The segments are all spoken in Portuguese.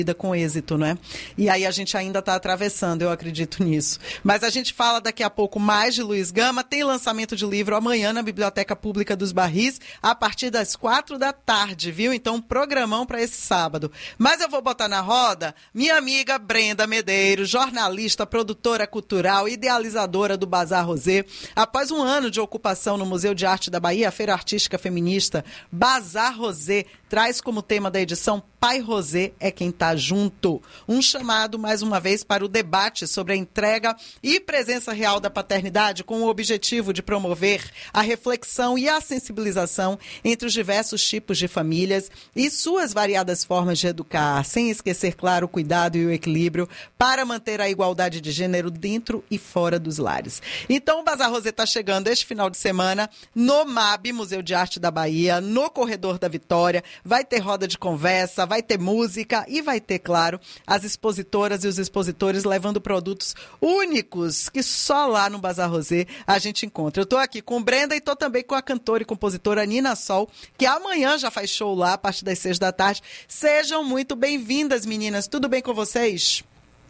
com êxito, né? E aí a gente ainda está atravessando, eu acredito nisso. Mas a gente fala daqui a pouco mais de Luiz Gama. Tem lançamento de livro amanhã na Biblioteca Pública dos Barris, a partir das 16h, viu? Então, programão para esse sábado. Mas eu vou botar na roda minha amiga Brenda Medeiros, jornalista, produtora cultural, idealizadora do Bazar Rosé. Após um ano de ocupação no Museu de Arte da Bahia, a Feira Artística Feminista Bazar Rosé traz como tema da edição Pai Rosé é quem está junto. Um chamado, mais uma vez, para o debate sobre a entrega e presença real da paternidade, com o objetivo de promover a reflexão e a sensibilização entre os diversos tipos de famílias e suas variadas formas de educar, sem esquecer, claro, o cuidado e o equilíbrio para manter a igualdade de gênero dentro e fora dos lares. Então, o Bazar Rosé está chegando este final de semana no MAB, Museu de Arte da Bahia, no Corredor da Vitória. Vai ter roda de conversa, vai ter música e vai ter, claro, as expositoras e os expositores levando produtos únicos que só lá no Bazar Rosé a gente encontra. Eu estou aqui com Brenda e estou também com a cantora e compositora Nina Sol, que amanhã já faz show lá a partir das 18h. Sejam muito bem-vindas, meninas. Tudo bem com vocês?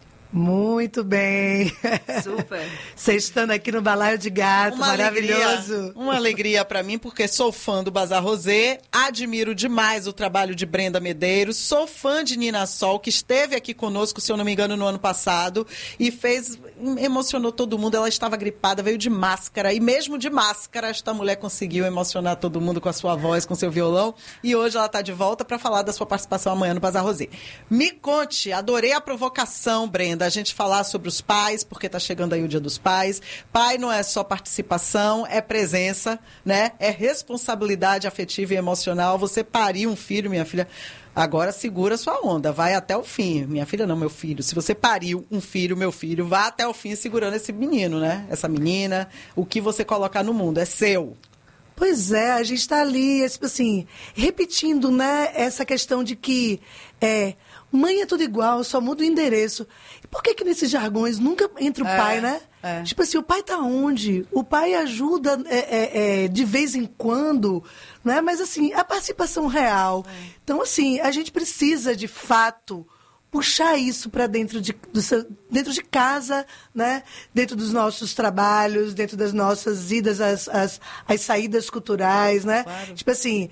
Muito bem. Super. Vocês estando aqui no Balaio de Gato, maravilhoso. Uma alegria para mim, porque sou fã do Bazar Rosé, admiro demais o trabalho de Brenda Medeiros, sou fã de Nina Sol, que esteve aqui conosco, se eu não me engano, no ano passado, e emocionou todo mundo. Ela estava gripada, veio de máscara, e mesmo de máscara, esta mulher conseguiu emocionar todo mundo com a sua voz, com seu violão, e hoje ela está de volta para falar da sua participação amanhã no Bazar Rosé. Me conte, adorei a provocação, Brenda, a gente falar sobre os pais, porque está chegando aí o Dia dos Pais. Pai não é só participação, é presença, né? É responsabilidade afetiva e emocional. Você pariu um filho, minha filha, agora segura sua onda, vai até o fim. Minha filha não, meu filho. Se você pariu um filho, meu filho, vá até o fim segurando esse menino, né? Essa menina, o que você colocar no mundo é seu. Pois é, a gente está ali, assim, repetindo, né, essa questão de que mãe é tudo igual, só muda o endereço. E por que nesses jargões nunca entra o pai, né? Tipo assim, o pai tá onde? O pai ajuda de vez em quando, né? Mas assim, a participação real. Então, assim, a gente precisa, de fato, puxar isso para dentro de casa, né? Dentro dos nossos trabalhos, dentro das nossas idas às saídas culturais, né? Claro. Tipo assim,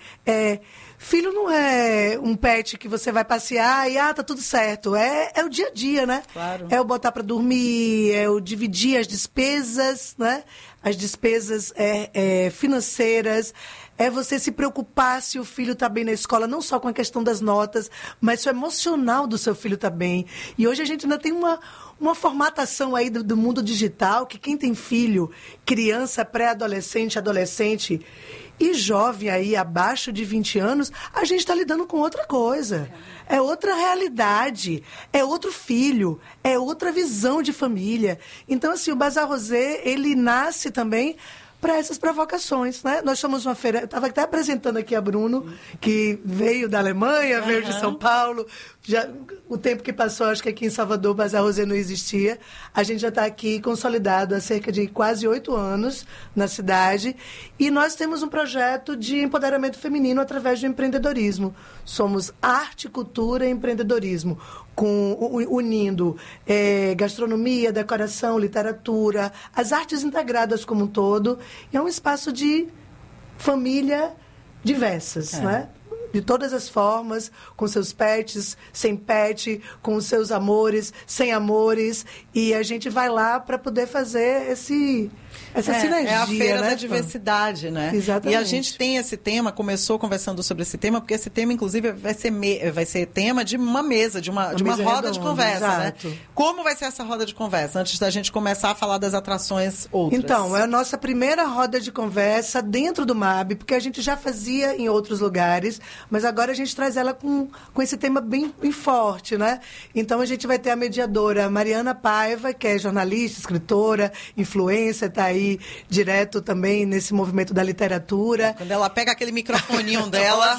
filho não é um pet que você vai passear e tá tudo certo. É o dia a dia, né? Claro. É o botar para dormir, é o dividir as despesas, né? As despesas financeiras. É você se preocupar se o filho está bem na escola, não só com a questão das notas, mas se o emocional do seu filho está bem. E hoje a gente ainda tem uma formatação aí do mundo digital, que quem tem filho, criança, pré-adolescente, adolescente e jovem aí, abaixo de 20 anos, a gente está lidando com outra coisa. É outra realidade, é outro filho, é outra visão de família. Então, assim, o Bazar Rosé, ele nasce também para essas provocações, né? Nós somos uma feira... Eu estava até apresentando aqui a Bruno, que veio da Alemanha, veio de São Paulo. Já, o tempo que passou, acho que aqui em Salvador o Bazar Rosé não existia. A gente já está aqui consolidado há cerca de quase 8 anos na cidade. E nós temos um projeto de empoderamento feminino através do empreendedorismo. Somos arte, cultura e empreendedorismo, unindo gastronomia, decoração, literatura, as artes integradas como um todo. E é um espaço de família diversas, né? De todas as formas, com seus pets, sem pet, com os seus amores, sem amores. E a gente vai lá para poder fazer essa sinergia. É a feira, né? da diversidade, né? Exatamente. E a gente tem esse tema, começou conversando sobre esse tema, porque esse tema, inclusive, vai ser tema de uma mesa, de uma roda de conversa, exato, né? Como vai ser essa roda de conversa? Antes da gente começar a falar das atrações outras. Então, é a nossa primeira roda de conversa dentro do MAB, porque a gente já fazia em outros lugares, mas agora a gente traz ela com esse tema bem forte, né? Então, a gente vai ter a mediadora Mariana Paiva, que é jornalista, escritora, influencer, está aí direto também nesse movimento da literatura. Quando ela pega aquele microfoninho dela,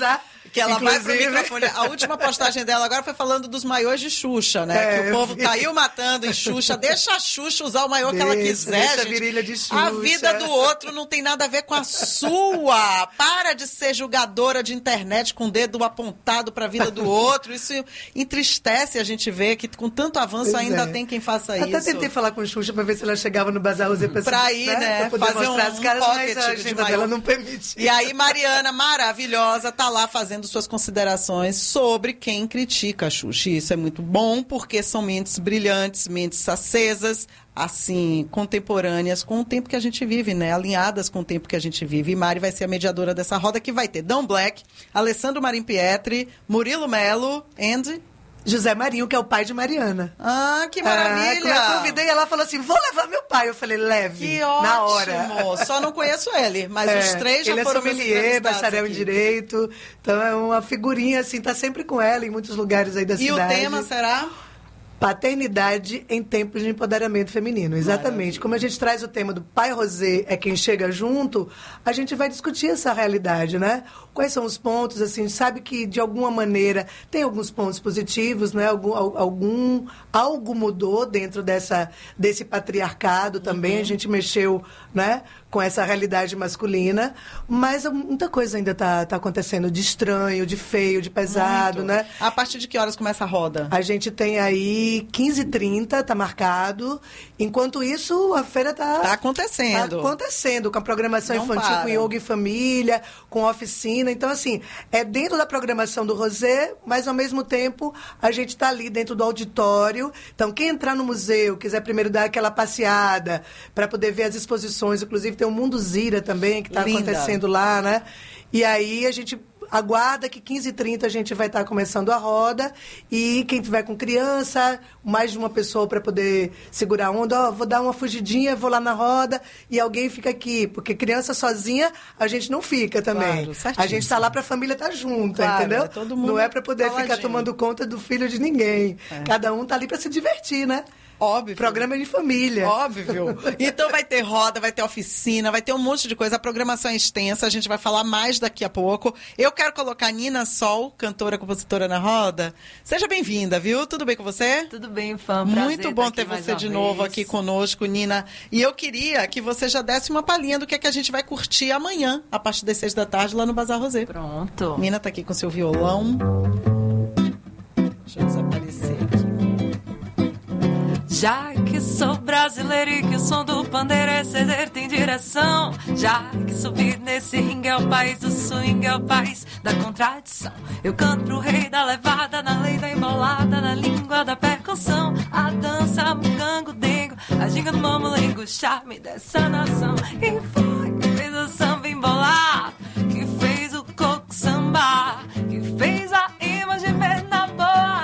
Que ela vai pro microfone. A última postagem dela agora foi falando dos maiôs de Xuxa, né? Que o povo caiu matando em Xuxa. Deixa a Xuxa usar o maiô que ela quiser, deixa gente. A virilha de Xuxa. A vida do outro não tem nada a ver com a sua. Para de ser julgadora de internet com o dedo apontado pra vida do outro. Isso entristece a gente ver que com tanto avanço ainda tem quem faça isso. Até tentei falar com Xuxa pra ver se ela chegava no Bazar Rosé pra ir, né? Pra poder fazer mostrar as caras, mas a de agenda dela não permite. E aí, Mariana, maravilhosa, tá lá fazendo suas considerações sobre quem critica a Xuxa. E isso é muito bom, porque são mentes brilhantes, mentes acesas, assim, contemporâneas com o tempo que a gente vive, né? Alinhadas com o tempo que a gente vive. E Mari vai ser a mediadora dessa roda, que vai ter Dan Black, Alessandro Marim Pietri, Murilo Melo e José Marinho, que é o pai de Mariana. Ah, que maravilha! Quando eu convidei, ela falou assim, vou levar meu pai. Eu falei, leve, que ótimo. Na hora. Só não conheço ele, mas os três já foram meus entrevistados. Ele é bacharel aqui. em Direito, então é uma figurinha, assim, tá sempre com ela em muitos lugares aí da cidade. E o tema será? Paternidade em tempos de empoderamento feminino. Exatamente. Maravilha. Como a gente traz o tema do pai Rosé é quem chega junto, a gente vai discutir essa realidade, né? Quais são os pontos, assim, sabe que de alguma maneira tem alguns pontos positivos, né? Algo mudou dentro desse patriarcado também, a gente mexeu, né? Com essa realidade masculina, mas muita coisa ainda tá acontecendo de estranho, de feio, de pesado, muito. Né? A partir de que horas começa a roda? A gente tem aí 15h30, tá marcado. Enquanto isso, a feira tá acontecendo. Tá acontecendo, com a programação Não infantil, para. com yoga e família, com oficina. Então, assim, é dentro da programação do Rosé, mas ao mesmo tempo a gente tá ali dentro do auditório. Então, quem entrar no museu, quiser primeiro dar aquela passeada para poder ver as exposições, inclusive tem o Mundo Zira também, que está acontecendo lá, né? E aí a gente aguarda que 15h30 a gente vai estar começando a roda e quem tiver com criança, mais de uma pessoa para poder segurar a onda, vou dar uma fugidinha, vou lá na roda e alguém fica aqui, porque criança sozinha a gente não fica também. Claro, a gente está lá para a família estar junta, claro, entendeu? Todo mundo não é para poder ficar tomando conta do filho de ninguém. Cada um tá ali para se divertir, né? Óbvio. Programa de família. Óbvio. Então vai ter roda, vai ter oficina, vai ter um monte de coisa. A programação é extensa, a gente vai falar mais daqui a pouco. Eu quero colocar Nina Sol, cantora, compositora na roda. Seja bem-vinda, viu? Tudo bem com você? Tudo bem, fã. Muito bom ter você de novo aqui conosco, Nina. E eu queria que você já desse uma palhinha do que é que a gente vai curtir amanhã, a partir das 6 da tarde, lá no Bazar Rosé. Pronto. Nina tá aqui com seu violão. Deixa eu desaparecer aqui. Já que sou brasileiro e que o som do pandeiro é ceder tem direção, já que subir nesse ringue é o país do swing, é o país da contradição. Eu canto pro rei da levada, na lei da embolada, na língua da percussão. A dança, o cango, dengo, a ginga do mamulengo, o charme dessa nação. E foi que fez o samba embolar, que fez o coco sambar, que fez a imagem ver na boa.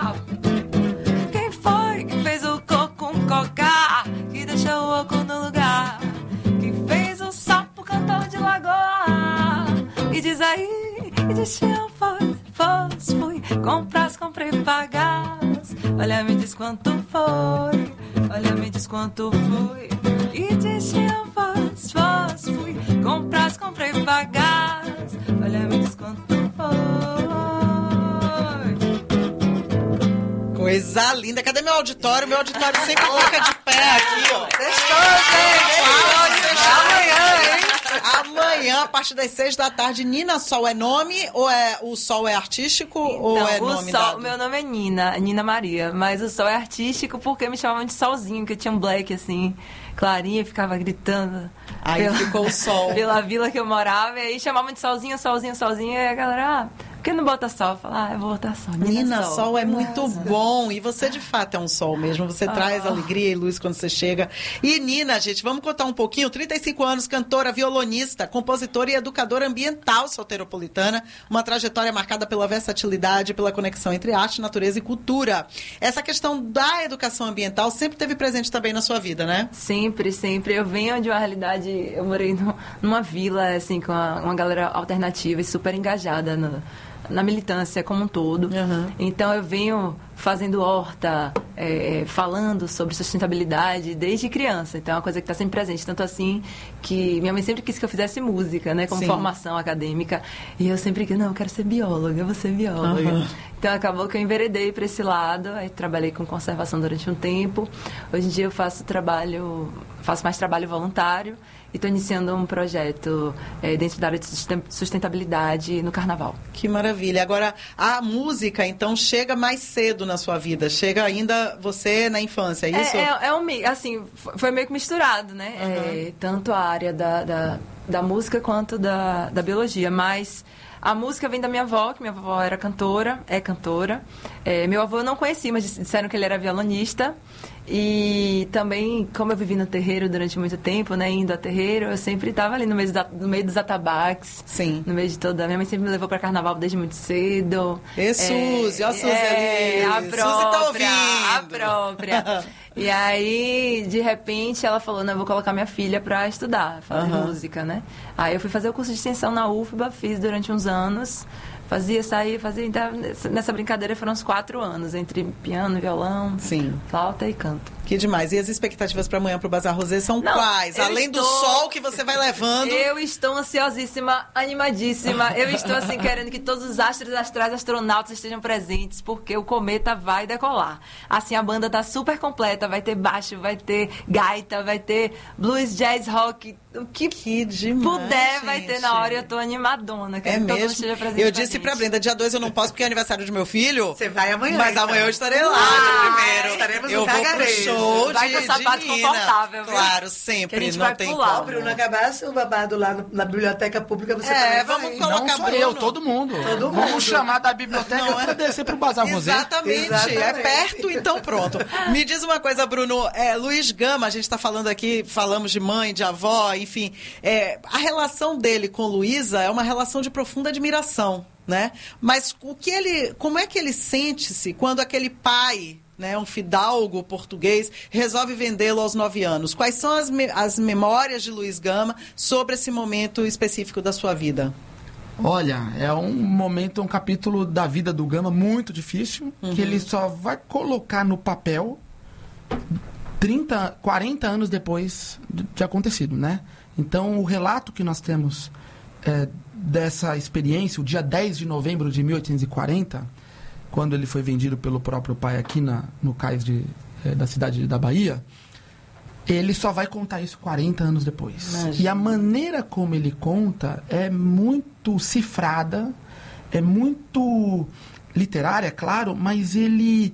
Que deixou o oco no lugar, que fez o sapo cantor de lagoa. E diz aí, e diz eu fui compras, comprei pagas. Olha, me diz quanto foi, olha, me diz quanto foi. E diz eu fui compras, comprei pagas. Olha, me diz quanto foi. Coisa linda. Cadê meu auditório? Meu auditório sempre fica de pé aqui, ó. Fechou, amanhã, hein? Amanhã, a partir das 6 da tarde, Nina Sol é nome ou o Sol é artístico então, ou é nome dado? Meu nome é Nina Maria, mas o Sol é artístico porque me chamavam de Solzinho, que eu tinha um black assim, clarinha, ficava gritando. Aí ficou o Sol. Pela vila que eu morava, e aí chamavam de Solzinho, e a galera, por que não bota Sol? Eu falava, eu vou botar Sol. Nina Sol é muito bom. E você, de fato, é um sol mesmo. Você traz alegria e luz quando você chega. E Nina, gente, vamos contar um pouquinho. 35 anos, cantora, violonista, compositora e educadora ambiental soteropolitana. Uma trajetória marcada pela versatilidade, pela conexão entre arte, natureza e cultura. Essa questão da educação ambiental sempre esteve presente também na sua vida, né? Sempre, sempre. Eu venho de uma realidade... Eu morei numa vila, assim, com uma galera alternativa e super engajada na militância como um todo. Então eu venho fazendo horta, falando sobre sustentabilidade desde criança. Então é uma coisa que está sempre presente. Tanto assim que minha mãe sempre quis que eu fizesse música, né? Como formação acadêmica. E eu sempre quis, não, eu quero ser bióloga, eu vou ser bióloga. Então acabou que eu enveredei para esse lado. Aí trabalhei com conservação durante um tempo. Hoje em dia eu faço mais trabalho voluntário. E estou iniciando um projeto dentro da área de sustentabilidade no Carnaval. Que maravilha. Agora, a música, então, chega mais cedo na sua vida. Chega ainda você na infância, é isso? Assim, foi meio que misturado, né? Tanto a área da música quanto da biologia. Mas a música vem da minha avó, que minha avó era cantora, é cantora. Meu avô eu não conheci, mas disseram que ele era violonista. E também, como eu vivi no terreiro durante muito tempo, né, indo a terreiro, eu sempre estava ali no meio dos atabaques. Sim. No meio de toda... Minha mãe sempre me levou para carnaval desde muito cedo. E Suzy, ó a Suzy ali. A Suzy tá ouvindo. A própria. E aí, de repente, ela falou, não, eu vou colocar minha filha para estudar, fazer música, né? Aí eu fui fazer o curso de extensão na UFBA, fiz durante uns anos. Então, nessa brincadeira foram uns 4 anos, entre piano, violão, flauta e canto. Que demais. E as expectativas para amanhã para o Bazar Rosé são quais? Além do sol que você vai levando. Eu estou ansiosíssima, animadíssima. Eu estou, assim, querendo que todos os astros astrais, astronautas estejam presentes, porque o cometa vai decolar. Assim, a banda tá super completa, vai ter baixo, vai ter gaita, vai ter blues, jazz, rock, o que demais, puder gente. vai ter na hora. Eu tô animadona. É mesmo? Eu disse pra Brenda, dia 2 eu não posso porque é aniversário do meu filho. Você vai amanhã. Mas então. amanhã eu estarei lá, dia primeiro. Estaremos eu no vou pro show vai com sapato confortável, viu? Claro, sempre, que a gente não vai tem pular. como. Bruno, acabasse o babado lá na biblioteca pública, você vamos colocar não só Bruno. eu, todo mundo. Vamos chamar da biblioteca para descer pro Bazar Rosé. Exatamente, é perto, então pronto. Me diz uma coisa, Bruno, Luiz Gama, a gente está falando aqui, falamos de mãe, de avó, enfim, a relação dele com Luísa é uma relação de profunda admiração, né? Mas como é que ele sente-se quando aquele pai, né, um fidalgo português, resolve vendê-lo aos 9 anos? Quais são as memórias de Luiz Gama sobre esse momento específico da sua vida? Olha, é um capítulo da vida do Gama muito difícil, que ele só vai colocar no papel 40 anos depois de acontecido, né? Então, o relato que nós temos dessa experiência, o dia 10 de novembro de 1840, quando ele foi vendido pelo próprio pai aqui no cais da cidade da Bahia, ele só vai contar isso 40 anos depois. Imagina. E a maneira como ele conta é muito cifrada, é muito literária, claro, mas ele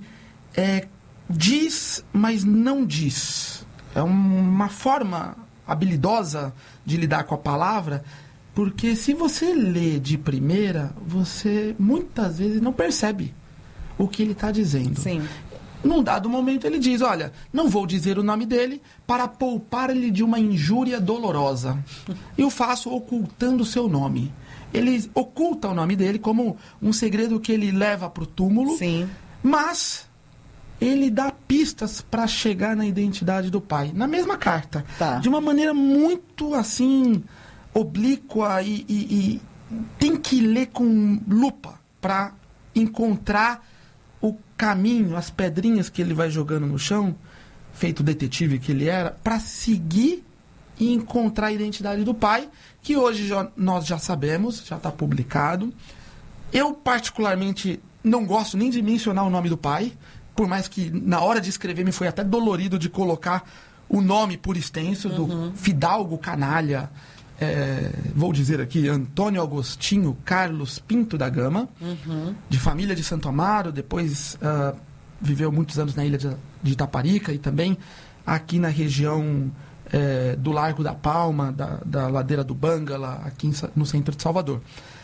diz, mas não diz. É uma forma habilidosa de lidar com a palavra, porque se você lê de primeira, você muitas vezes não percebe o que ele está dizendo. Sim. Num dado momento ele diz, olha, não vou dizer o nome dele para poupar-lhe de uma injúria dolorosa. E o faço ocultando o seu nome. Ele oculta o nome dele como um segredo que ele leva para o túmulo, sim, mas ele dá pistas para chegar na identidade do pai, na mesma carta. Tá. De uma maneira muito, assim, oblíqua e tem que ler com lupa para encontrar o caminho, as pedrinhas que ele vai jogando no chão, feito detetive que ele era, para seguir e encontrar a identidade do pai, que hoje nós já sabemos, já está publicado. Eu, particularmente, não gosto nem de mencionar o nome do pai, por mais que na hora de escrever me foi até dolorido de colocar o nome por extenso do fidalgo canalha, vou dizer aqui, Antônio Agostinho Carlos Pinto da Gama, de família de Santo Amaro, depois viveu muitos anos na ilha de Itaparica e também aqui na região do Largo da Palma, da Ladeira do Bangala, aqui no centro de Salvador.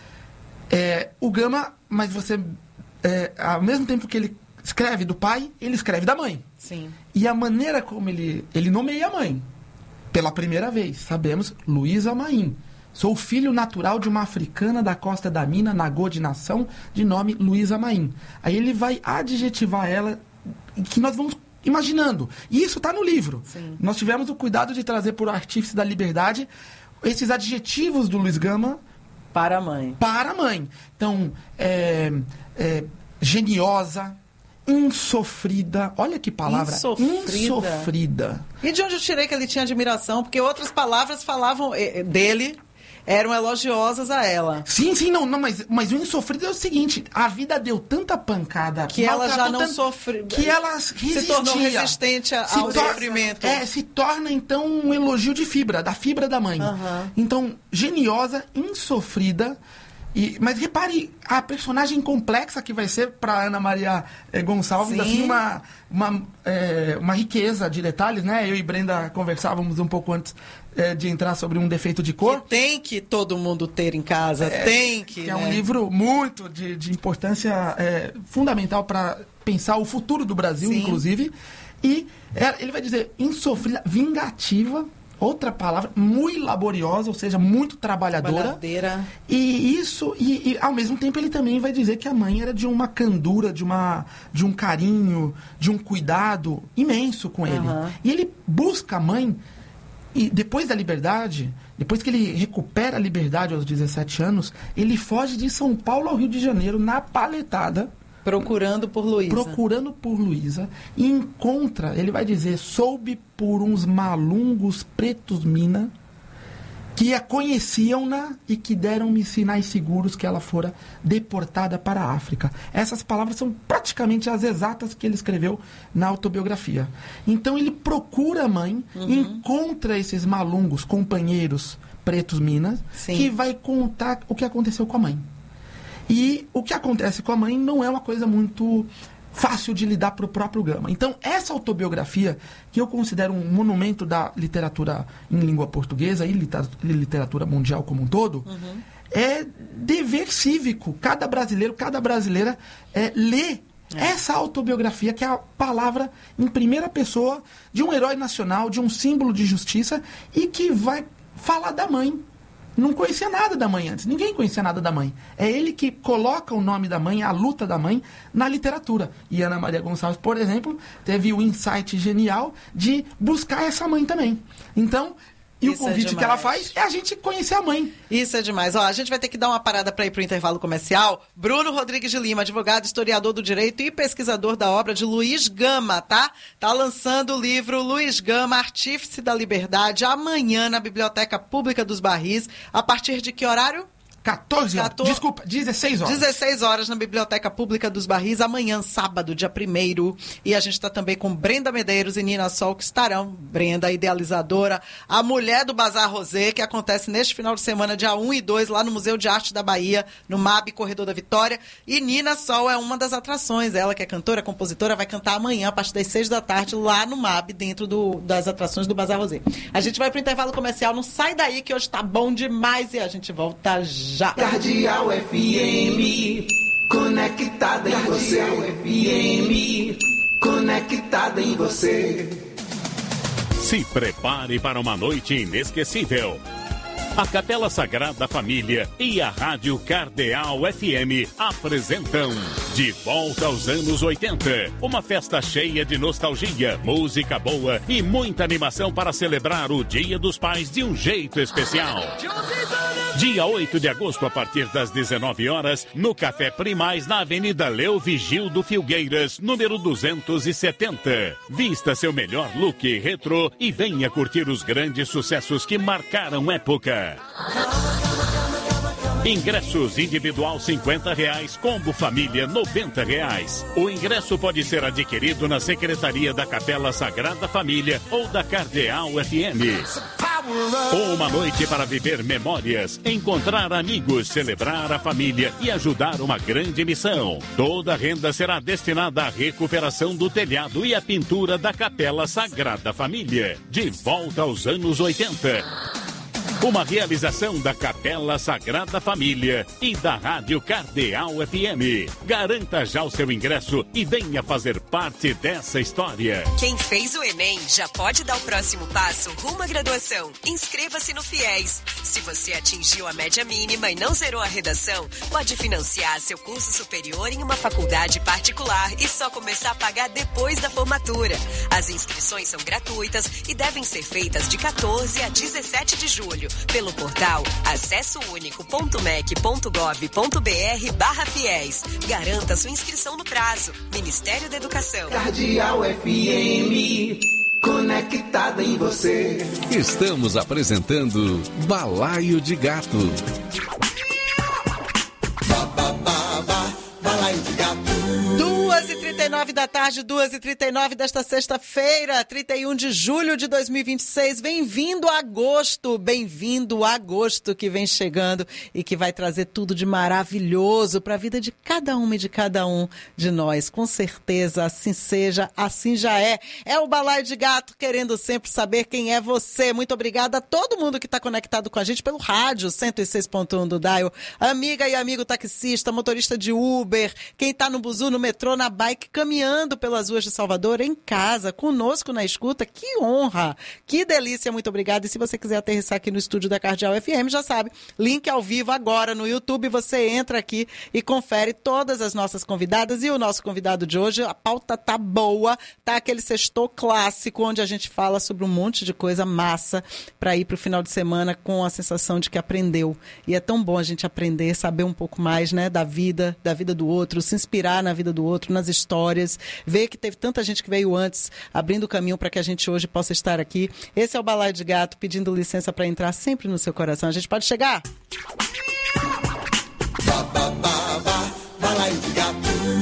O Gama, mas você, ao mesmo tempo que ele escreve do pai, ele escreve da mãe. Sim. E a maneira como ele nomeia a mãe, pela primeira vez, sabemos, Luísa Maim. Sou filho natural de uma africana da costa da Mina, Nagô de nação, de nome Luísa Maim. Aí ele vai adjetivar ela, que nós vamos imaginando. E isso está no livro. Sim. Nós tivemos o cuidado de trazer por Artífice da Liberdade esses adjetivos do Luiz Gama para a mãe. Para a mãe. Então, geniosa, insofrida. Olha que palavra. Insofrida. E de onde eu tirei que ele tinha admiração? Porque outras palavras falavam dele, eram elogiosas a ela. Sim, não, mas o insofrido é o seguinte, a vida deu tanta pancada que ela já não sofreu, que ela resistia, se tornou resistente ao sofrimento. Se torna então um elogio de fibra, da fibra da mãe. Então, geniosa, insofrida. Mas repare a personagem complexa que vai ser para Ana Maria Gonçalves, assim, uma riqueza de detalhes, né? Eu e Brenda conversávamos um pouco antes de entrar sobre um defeito de cor. Que tem que todo mundo ter em casa, tem que. É um livro muito de importância fundamental para pensar o futuro do Brasil, inclusive. E ele vai dizer insofrida, vingativa. Outra palavra, muito laboriosa, ou seja, muito trabalhadora. E ao mesmo tempo ele também vai dizer que a mãe era de uma candura, de um carinho, de um cuidado imenso com ele. E ele busca a mãe, e depois da liberdade, depois que ele recupera a liberdade aos 17 anos, ele foge de São Paulo ao Rio de Janeiro, na paletada, procurando por Luísa. E encontra, ele vai dizer, soube por uns malungos pretos mina que a conheciam-na e que deram-me sinais seguros que ela fora deportada para a África. Essas palavras são praticamente as exatas que ele escreveu na autobiografia. Então ele procura a mãe, encontra esses malungos companheiros pretos minas, que vai contar o que aconteceu com a mãe. E o que acontece com a mãe não é uma coisa muito fácil de lidar para o próprio Gama. Então, essa autobiografia, que eu considero um monumento da literatura em língua portuguesa e literatura mundial como um todo, é dever cívico. Cada brasileiro, cada brasileira lê essa autobiografia, que é a palavra em primeira pessoa de um herói nacional, de um símbolo de justiça, e que vai falar da mãe. Não conhecia nada da mãe antes. Ninguém conhecia nada da mãe. É ele que coloca o nome da mãe, a luta da mãe, na literatura. E Ana Maria Gonçalves, por exemplo, teve o insight genial de buscar essa mãe também. Então, e o convite que ela faz é a gente conhecer a mãe. Isso é demais. Ó, a gente vai ter que dar uma parada para ir para o intervalo comercial. Bruno Rodrigues de Lima, advogado, historiador do direito e pesquisador da obra de Luiz Gama, tá? Tá lançando o livro Luiz Gama, Artífice da Liberdade, amanhã na Biblioteca Pública dos Barris. A partir de que horário? 14 horas. Desculpa, 16 horas. 16 horas na Biblioteca Pública dos Barris, amanhã, sábado, dia 1º. E a gente está também com Brenda Medeiros e Nina Sol, que estarão. Brenda, idealizadora, a mulher do Bazar Rosé, que acontece neste final de semana, dia 1 e 2, lá no Museu de Arte da Bahia, no MAB, Corredor da Vitória. E Nina Sol é uma das atrações. Ela, que é cantora, compositora, vai cantar amanhã, a partir das 6 da tarde, lá no MAB, dentro das atrações do Bazar Rosé. A gente vai para o intervalo comercial. Não sai daí, que hoje tá bom demais. E a gente volta já. Cardeal FM, conectada em você. FM, conectada em você. Se prepare para uma noite inesquecível. A Capela Sagrada Família e a Rádio Cardeal FM apresentam De Volta aos Anos 80. Uma festa cheia de nostalgia, música boa e muita animação para celebrar o Dia dos Pais de um jeito especial. Dia 8 de agosto, a partir das 19 horas, no Café Primaz, na Avenida Leo Vigildo Filgueiras, número 270. Vista seu melhor look retrô e venha curtir os grandes sucessos que marcaram época. Ingressos individual R$50, combo família R$90. O ingresso pode ser adquirido na Secretaria da Capela Sagrada Família ou da Cardeal FM. Uma noite para viver memórias, encontrar amigos, celebrar a família e ajudar uma grande missão. Toda a renda será destinada à recuperação do telhado e à pintura da Capela Sagrada Família. De volta aos anos 80. Uma realização da Capela Sagrada Família e da Rádio Cardeal FM. Garanta já o seu ingresso e venha fazer parte dessa história. Quem fez o Enem já pode dar o próximo passo rumo à graduação. Inscreva-se no FIES. Se você atingiu a média mínima e não zerou a redação, pode financiar seu curso superior em uma faculdade particular e só começar a pagar depois da formatura. As inscrições são gratuitas e devem ser feitas de 14 a 17 de julho. pelo portal acessounico.mec.gov.br/fiéis. Garanta sua inscrição no prazo. Ministério da Educação. Cardeal FM, conectada em você. Estamos apresentando Balaio de Gato. Balaio de Gato. 2h39 da tarde, 2h39 desta sexta-feira, 31 de julho de 2026. Bem-vindo a agosto que vem chegando e que vai trazer tudo de maravilhoso para a vida de cada uma e de cada um de nós. Com certeza, assim seja, assim já é. É o Balaio de Gato, querendo sempre saber quem é você. Muito obrigada a todo mundo que está conectado com a gente pelo rádio 106.1 do Dial. Amiga e amigo taxista, motorista de Uber, quem está no buzu, no metrô, na bike, caminhando pelas ruas de Salvador, em casa, conosco na escuta. Que honra, que delícia, muito obrigada. E se você quiser aterrissar aqui no estúdio da Cardeal FM, já sabe, link ao vivo agora no YouTube, você entra aqui e confere todas as nossas convidadas. E o nosso convidado de hoje, a pauta tá boa, tá aquele sextou clássico, onde a gente fala sobre um monte de coisa massa para ir pro final de semana com a sensação de que aprendeu. E é tão bom a gente aprender, saber um pouco mais, né, da vida do outro, se inspirar na vida do outro, nas histórias, ver que teve tanta gente que veio antes, abrindo o caminho para que a gente hoje possa estar aqui. Esse é o Balaio de Gato, pedindo licença para entrar sempre no seu coração. A gente pode chegar? Balaio de Gato.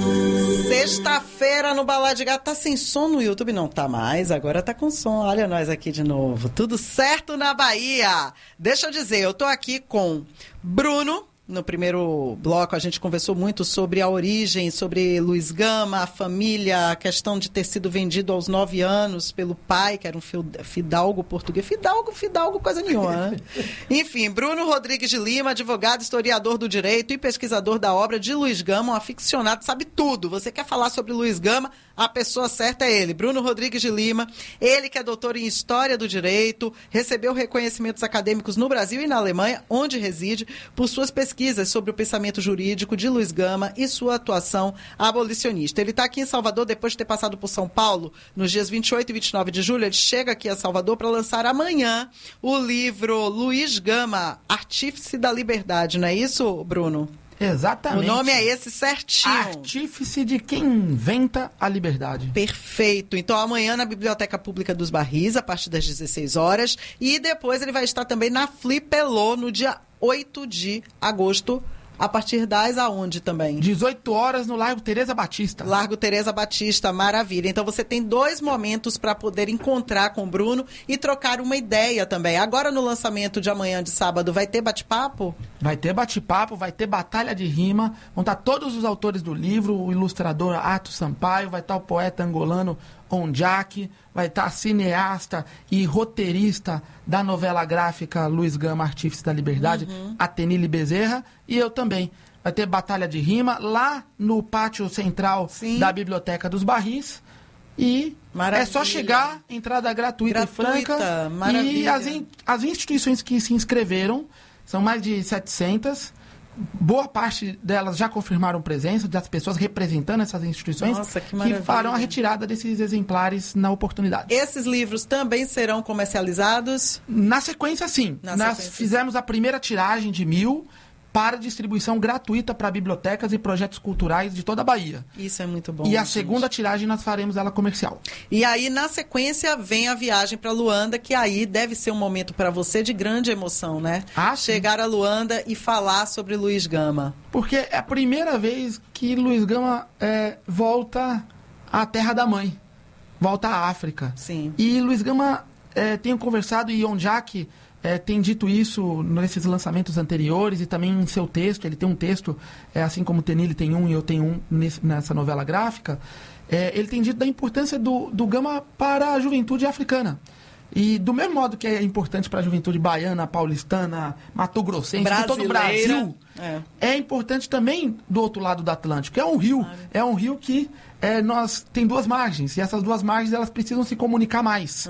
Sexta-feira no Balaio de Gato. Tá sem som no YouTube? Não tá mais, agora tá com som. Olha nós aqui de novo. Tudo certo na Bahia. Deixa eu dizer, eu tô aqui com Bruno. No primeiro bloco, a gente conversou muito sobre a origem, sobre Luiz Gama, a família, a questão de ter sido vendido aos 9 anos pelo pai, que era um fidalgo português. Fidalgo, coisa nenhuma, né? Enfim, Bruno Rodrigues de Lima, advogado, historiador do direito e pesquisador da obra de Luiz Gama, um aficionado, sabe tudo. Você quer falar sobre Luiz Gama? A pessoa certa é ele, Bruno Rodrigues de Lima. Ele que é doutor em História do Direito, recebeu reconhecimentos acadêmicos no Brasil e na Alemanha, onde reside, por suas pesquisas sobre o pensamento jurídico de Luiz Gama e sua atuação abolicionista. Ele está aqui em Salvador depois de ter passado por São Paulo nos dias 28 e 29 de julho. Ele chega aqui a Salvador para lançar amanhã o livro Luiz Gama, Artífice da Liberdade. Não é isso, Bruno? Exatamente. O nome é esse certinho. Artífice de quem inventa a liberdade. Perfeito. Então, amanhã na Biblioteca Pública dos Barris, a partir das 16 horas. E depois ele vai estar também na Flipelô, no dia 8 de agosto, a partir das aonde também? 18 horas no Largo Teresa Batista. Largo Teresa Batista, maravilha. Então você tem 2 momentos para poder encontrar com o Bruno e trocar uma ideia também. Agora no lançamento de amanhã, de sábado, vai ter bate-papo? Vai ter bate-papo, vai ter batalha de rima, vão estar todos os autores do livro, o ilustrador Ato Sampaio, vai estar o poeta angolano Ondiak, vai estar a cineasta e roteirista da novela gráfica Luiz Gama, Artífice da Liberdade, Atenile Bezerra, e eu também. Vai ter batalha de rima lá no pátio central da Biblioteca dos Barris. E é só chegar, entrada gratuita e franca. Maravilha. E as instituições que se inscreveram, são mais de 700, boa parte delas já confirmaram presença, das pessoas representando essas instituições. Nossa, que farão a retirada desses exemplares na oportunidade. Esses livros também serão comercializados? Na sequência, sim. Nós fizemos a primeira tiragem de 1.000 para distribuição gratuita para bibliotecas e projetos culturais de toda a Bahia. Isso é muito bom. E a segunda tiragem nós faremos ela comercial. E aí, na sequência, vem a viagem para Luanda, que aí deve ser um momento para você de grande emoção, né? Chegar a Luanda e falar sobre Luiz Gama. Porque é a primeira vez que Luiz Gama volta à terra da mãe, volta à África. Sim. E Luiz Gama, tenho conversado, e Ondiak tem dito isso nesses lançamentos anteriores e também em seu texto. Ele tem um texto, assim como o Tenille tem um e eu tenho um nessa novela gráfica. Ele tem dito da importância do Gama para a juventude africana. E do mesmo modo que é importante para a juventude baiana, paulistana, matogrossense, de todo o Brasil, é importante também do outro lado do Atlântico. É um rio. É um rio que tem duas margens. E essas duas margens elas precisam se comunicar mais.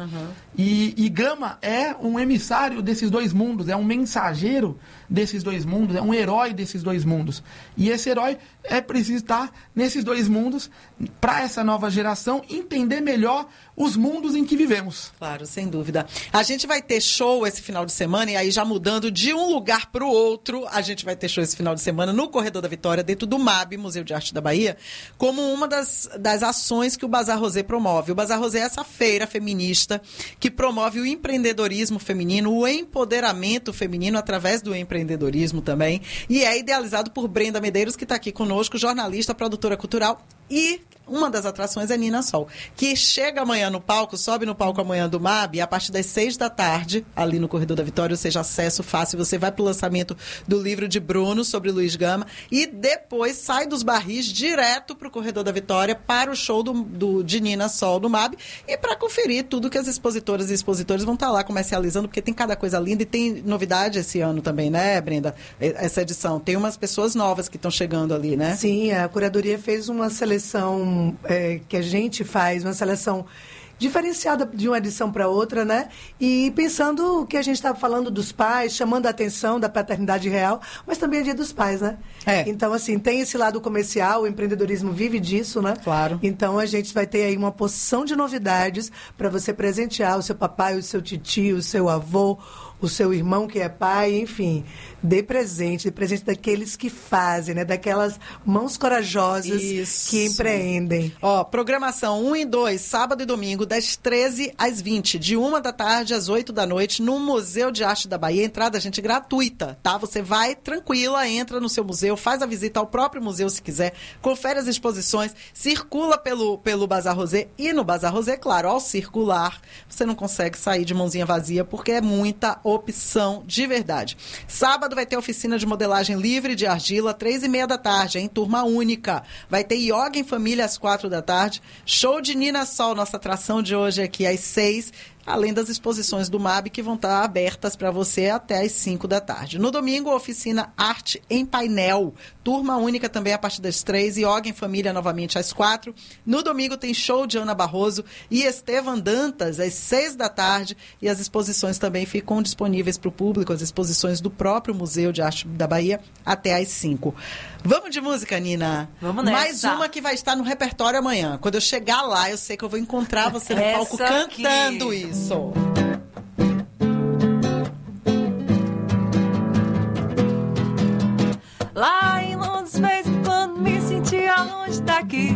E Gama é um emissário desses dois mundos. É um mensageiro desses dois mundos. É um herói desses dois mundos. E esse herói é preciso estar nesses dois mundos para essa nova geração entender melhor os mundos em que vivemos. Claro, sem dúvida. A gente vai ter show esse final de semana, e aí já mudando de um lugar para o outro, a gente vai ter show esse final de semana no Corredor da Vitória, dentro do MAB, Museu de Arte da Bahia, como uma das ações que o Bazar Rosé promove. O Bazar Rosé é essa feira feminista que promove o empreendedorismo feminino, o empoderamento feminino através do empreendedorismo também, e é idealizado por Brenda Medeiros, que está aqui conosco, jornalista, produtora cultural, e uma das atrações é Nina Sol, que chega amanhã no palco, sobe no palco amanhã do MAB, a partir das 6 da tarde, ali no Corredor da Vitória, ou seja, acesso fácil, você vai para o lançamento do livro de Bruno, sobre Luiz Gama, e depois sai dos Barris direto para o Corredor da Vitória, para o show de Nina Sol do MAB, e para conferir tudo que as expositoras e expositores vão estar lá comercializando, porque tem cada coisa linda, e tem novidade esse ano também, né, Brenda? Essa edição. Tem umas pessoas novas que estão chegando ali, né? Sim, a curadoria fez uma seleção que a gente faz, uma seleção diferenciada de uma edição para outra, né? E pensando o que a gente estava falando dos pais, chamando a atenção da paternidade real, mas também é Dia dos Pais, né? Então, assim, tem esse lado comercial, o empreendedorismo vive disso, né? Claro. Então, a gente vai ter aí uma porção de novidades para você presentear o seu papai, o seu titio, o seu avô, o seu irmão que é pai, enfim, dê presente daqueles que fazem, né? Daquelas mãos corajosas que empreendem. Ó, programação 1 e 2, sábado e domingo, das 13 às 20, de 1 da tarde às 8 da noite, no Museu de Arte da Bahia. Entrada, gente, gratuita, tá? Você vai tranquila, entra no seu museu, faz a visita ao próprio museu se quiser, confere as exposições, circula pelo Bazar Rosé, e no Bazar Rosé, claro, ao circular, você não consegue sair de mãozinha vazia, porque é muita opção de verdade. Sábado vai ter oficina de modelagem livre de argila, 3h30 da tarde, em turma única. Vai ter yoga em família às 4 da tarde, show de Nina Sol, nossa atração de hoje aqui às 6, além das exposições do MAB que vão estar abertas para você até às 5 da tarde. No domingo, oficina Arte em Painel, turma única também a partir das 3, yoga em família novamente às 4. No domingo tem show de Ana Barroso e Estevan Dantas às 6 da tarde, e as exposições também ficam disponíveis para o público, as exposições do próprio Museu de Arte da Bahia até às 5. Vamos de música, Nina? Vamos nessa. Mais uma que vai estar no repertório amanhã. Quando eu chegar lá, eu sei que eu vou encontrar você no palco cantando isso. Lá em Londres, vez em quando me sentia longe daqui.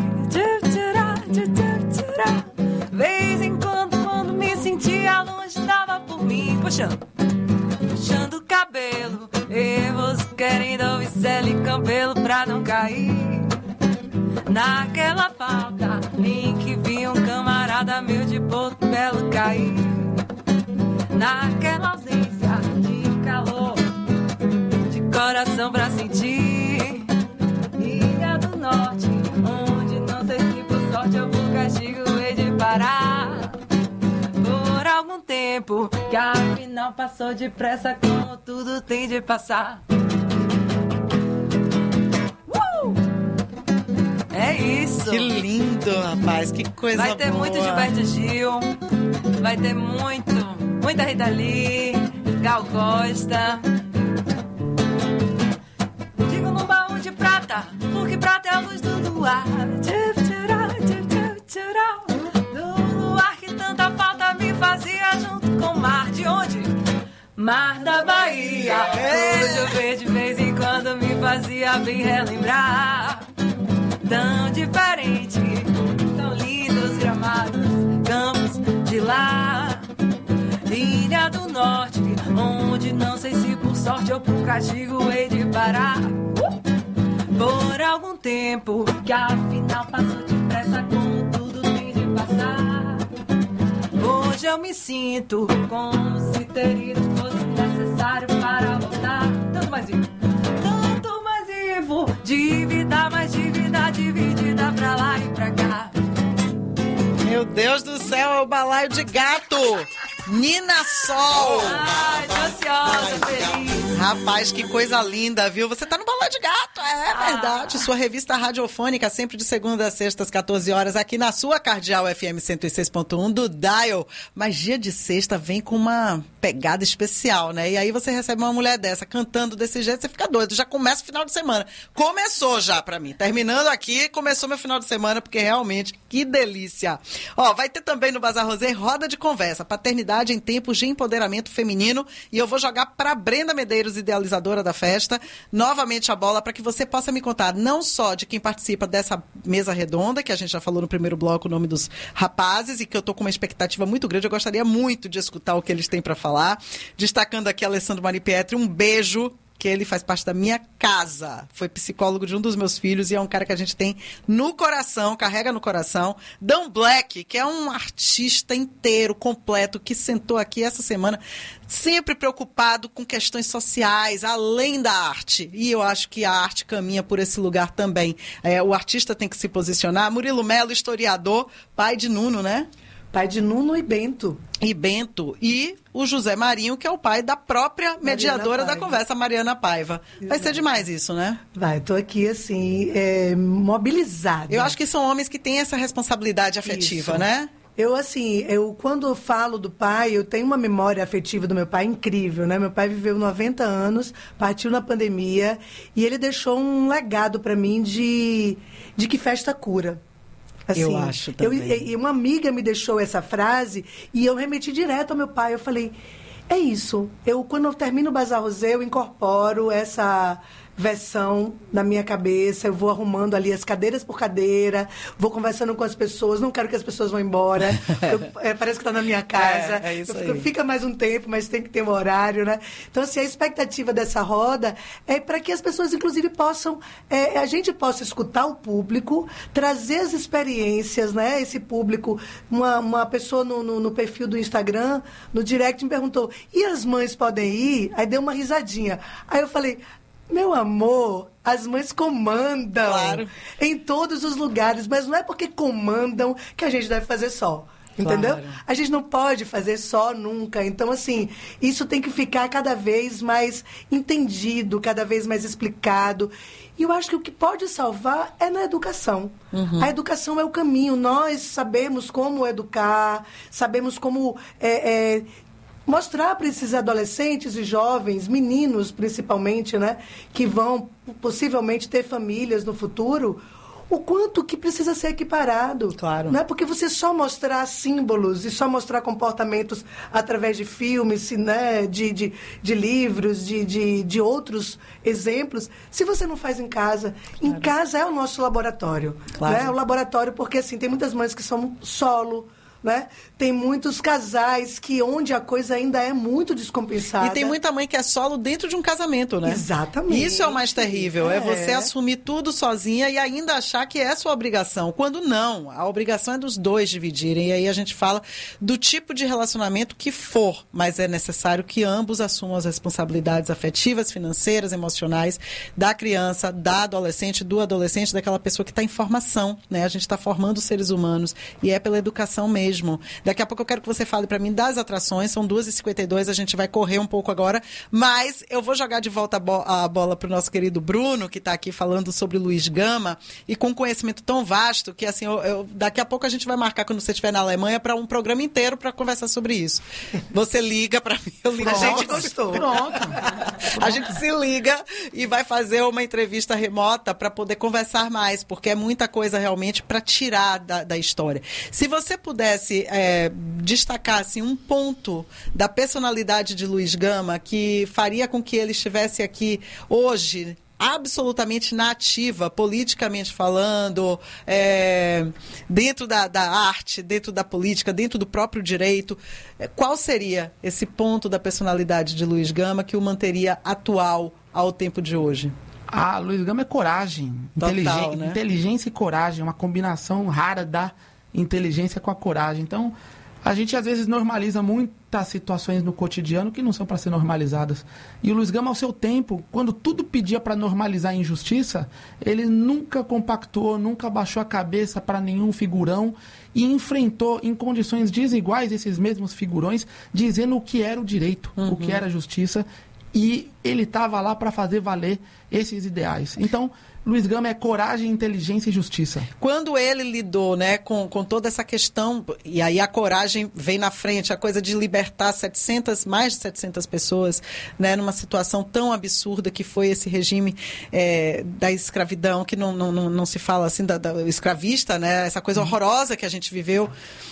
Vez em quando me sentia longe, dava por mim, puxando o cabelo. E você querendo ouvir Célia e Campelo pra não cair naquela falta em que vi um camarada meu de Porto Belo cair. Naquela ausência de calor, de coração pra sentir. Ilha do Norte, onde não sei se por sorte eu vou castigo hei de parar. Por algum tempo, que afinal passou depressa como tudo tem de passar. É isso. Que lindo, rapaz, que coisa boa. Vai ter muito Gilberto Gil, vai ter muita Rita Lee, Gal Costa. Digo no baú de prata, porque prata é a luz do luar. Do luar que tanta falta me fazia junto com o mar. De onde? Mar da Bahia. Cujo verde de vez em quando me fazia bem relembrar. Tão diferente, tão lindos gramados, campos de lá. Ilha do Norte, onde não sei se por sorte ou por castigo hei de parar. Por algum tempo, que afinal passou depressa como tudo tem de passar. Hoje eu me sinto como se ter ido fosse necessário para voltar. Tanto mais vivo, de vida, mais de vida dividida pra lá e pra cá. Meu Deus do céu, é o Balaio de Gato. Nina Sol. Ai, tô ansiosa, feliz. Rapaz, que coisa linda, viu? Você tá no Balão de Gato, é verdade. Sua revista radiofônica, sempre de segunda a sexta, às 14 horas, aqui na sua Cardeal FM 106.1 do Dial. Mas dia de sexta vem com uma pegada especial, né? E aí você recebe uma mulher dessa cantando desse jeito, você fica doido. Já começa o final de semana. Começou já pra mim. Terminando aqui, começou meu final de semana, porque realmente, que delícia. Ó, vai ter também no Bazar Rosé roda de conversa, paternidade em tempos de empoderamento feminino. E eu vou jogar pra Brenda Medeiros, idealizadora da festa, novamente a bola para que você possa me contar não só de quem participa dessa mesa redonda, que a gente já falou no primeiro bloco o nome dos rapazes e que eu tô com uma expectativa muito grande, eu gostaria muito de escutar o que eles têm para falar. Destacando aqui Alessandro Maripietri, um beijo, que ele faz parte da minha casa. Foi psicólogo de um dos meus filhos e é um cara que a gente tem no coração, carrega no coração. Dan Black, que é um artista inteiro, completo, que sentou aqui essa semana, sempre preocupado com questões sociais, além da arte. E eu acho que a arte caminha por esse lugar também. O artista tem que se posicionar. Murilo Melo, historiador, pai de Nuno, né? Pai de Nuno e Bento. E o José Marinho, que é o pai da própria mediadora da conversa, Mariana Paiva. Vai ser demais isso, né? Vai, tô aqui, assim, mobilizada. Eu acho que são homens que têm essa responsabilidade afetiva, isso, né? Quando eu falo do pai, eu tenho uma memória afetiva do meu pai incrível, né? Meu pai viveu 90 anos, partiu na pandemia, e ele deixou um legado para mim de que festa cura. Assim, eu acho também. E uma amiga me deixou essa frase e eu remeti direto ao meu pai. Eu falei, é isso. Quando eu termino o Bazar Rosé, eu incorporo essa versão na minha cabeça, eu vou arrumando ali as cadeiras por cadeira, vou conversando com as pessoas, não quero que as pessoas vão embora, parece que está na minha casa, fica mais um tempo, mas tem que ter um horário, né? Então, assim, a expectativa dessa roda é para que as pessoas, inclusive, possam, a gente possa escutar o público, trazer as experiências, né? Esse público, uma pessoa no perfil do Instagram, no direct, me perguntou, e as mães podem ir? Aí deu uma risadinha. Aí eu falei, meu amor, as mães comandam, claro, em todos os lugares, mas não é porque comandam que a gente deve fazer só, entendeu? Claro. A gente não pode fazer só nunca. Então, assim, isso tem que ficar cada vez mais entendido, cada vez mais explicado. E eu acho que o que pode salvar é na educação. Uhum. A educação é o caminho. Nós sabemos como educar, sabemos como mostrar para esses adolescentes e jovens, meninos principalmente, né, que vão possivelmente ter famílias no futuro, o quanto que precisa ser equiparado. Claro. Não é porque você só mostrar símbolos e só mostrar comportamentos através de filmes, né, de livros, de outros exemplos, se você não faz em casa. Claro. Em casa é o nosso laboratório. Claro. Né? O laboratório, porque assim, tem muitas mães que são solo, né? Tem muitos casais onde a coisa ainda é muito descompensada. E tem muita mãe que é solo dentro de um casamento, né? Exatamente. Isso é o mais terrível, é você assumir tudo sozinha e ainda achar que é sua obrigação, quando não, a obrigação é dos dois dividirem. E aí a gente fala do tipo de relacionamento que for, mas é necessário que ambos assumam as responsabilidades afetivas, financeiras, emocionais da criança, da adolescente, do adolescente, daquela pessoa que está em formação, né? A gente está formando seres humanos e é pela educação mesmo. Daqui a pouco eu quero que você fale para mim das atrações, são 2h52, a gente vai correr um pouco agora, mas eu vou jogar de volta a bola para o nosso querido Bruno, que está aqui falando sobre Luiz Gama, e com conhecimento tão vasto que assim, daqui a pouco a gente vai marcar quando você estiver na Alemanha para um programa inteiro para conversar sobre isso. Você liga para mim, eu ligo. A gente gostou. Pronto. A gente se liga e vai fazer uma entrevista remota para poder conversar mais, porque é muita coisa realmente para tirar da história. Se você pudesse destacar assim, um ponto da personalidade de Luiz Gama que faria com que ele estivesse aqui hoje absolutamente na ativa, politicamente falando, dentro da arte, dentro da política, dentro do próprio direito, qual seria esse ponto da personalidade de Luiz Gama que o manteria atual ao tempo de hoje? Luiz Gama é coragem, total, né? Inteligência e coragem, uma combinação rara da inteligência com a coragem. Então, a gente às vezes normaliza muitas situações no cotidiano que não são para ser normalizadas. E o Luiz Gama, ao seu tempo, quando tudo pedia para normalizar a injustiça, ele nunca compactou, nunca baixou a cabeça para nenhum figurão e enfrentou em condições desiguais esses mesmos figurões, dizendo o que era o direito, o que era a justiça. e ele estava lá para fazer valer esses ideais. Então, Luiz Gama é coragem, inteligência e justiça. Quando ele lidou, né, com toda essa questão, e aí a coragem vem na frente, a coisa de libertar mais de 700 pessoas, né, numa situação tão absurda que foi esse regime da escravidão, que não se fala assim, da escravista, né, essa coisa horrorosa que a gente viveu.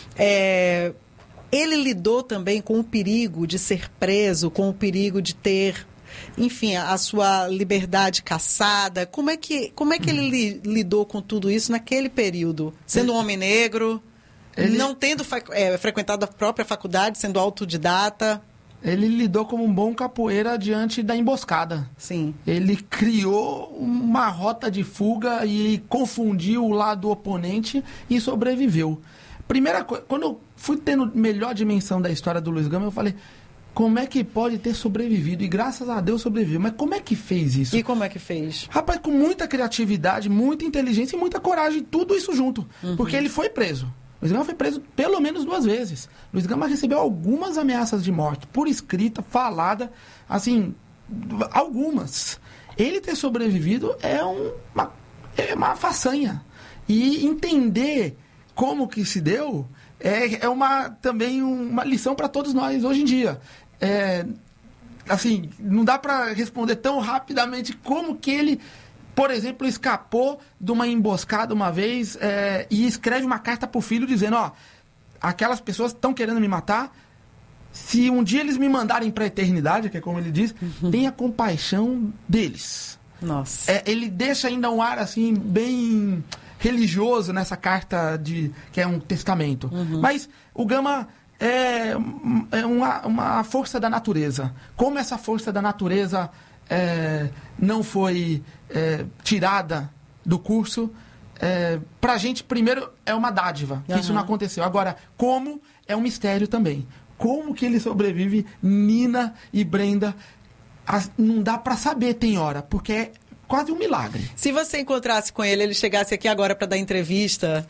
Ele lidou também com o perigo de ser preso, com o perigo de ter, enfim, a sua liberdade cassada. Como é que ele lidou com tudo isso naquele período? Sendo um homem negro, não tendo frequentado a própria faculdade, sendo autodidata. Ele lidou como um bom capoeira diante da emboscada. Sim. Ele criou uma rota de fuga e confundiu o lado oponente e sobreviveu. Primeira coisa, quando eu fui tendo melhor dimensão da história do Luiz Gama, eu falei, como é que pode ter sobrevivido? E graças a Deus sobreviveu. Mas como é que fez isso? E como é que fez? Rapaz, com muita criatividade, muita inteligência e muita coragem, tudo isso junto. Porque ele foi preso. Luiz Gama foi preso pelo menos 2 vezes. Luiz Gama recebeu algumas ameaças de morte, por escrita, falada, assim, algumas. Ele ter sobrevivido é uma façanha. E entender como que se deu também uma lição para todos nós hoje em dia. Assim, não dá para responder tão rapidamente como que ele, por exemplo, escapou de uma emboscada uma vez e escreve uma carta para o filho dizendo, aquelas pessoas estão querendo me matar, se um dia eles me mandarem para a eternidade, que é como ele diz, tenha compaixão deles. Nossa. Ele deixa ainda um ar assim bem religioso nessa carta que é um testamento. Mas o Gama é uma força da natureza. Como essa força da natureza não foi tirada do curso, pra gente, primeiro, é uma dádiva, que isso não aconteceu. Agora, como é um mistério também. Como que ele sobrevive, Nina e Brenda, não dá pra saber, tem hora, porque é quase um milagre. Se você encontrasse com ele chegasse aqui agora para dar entrevista.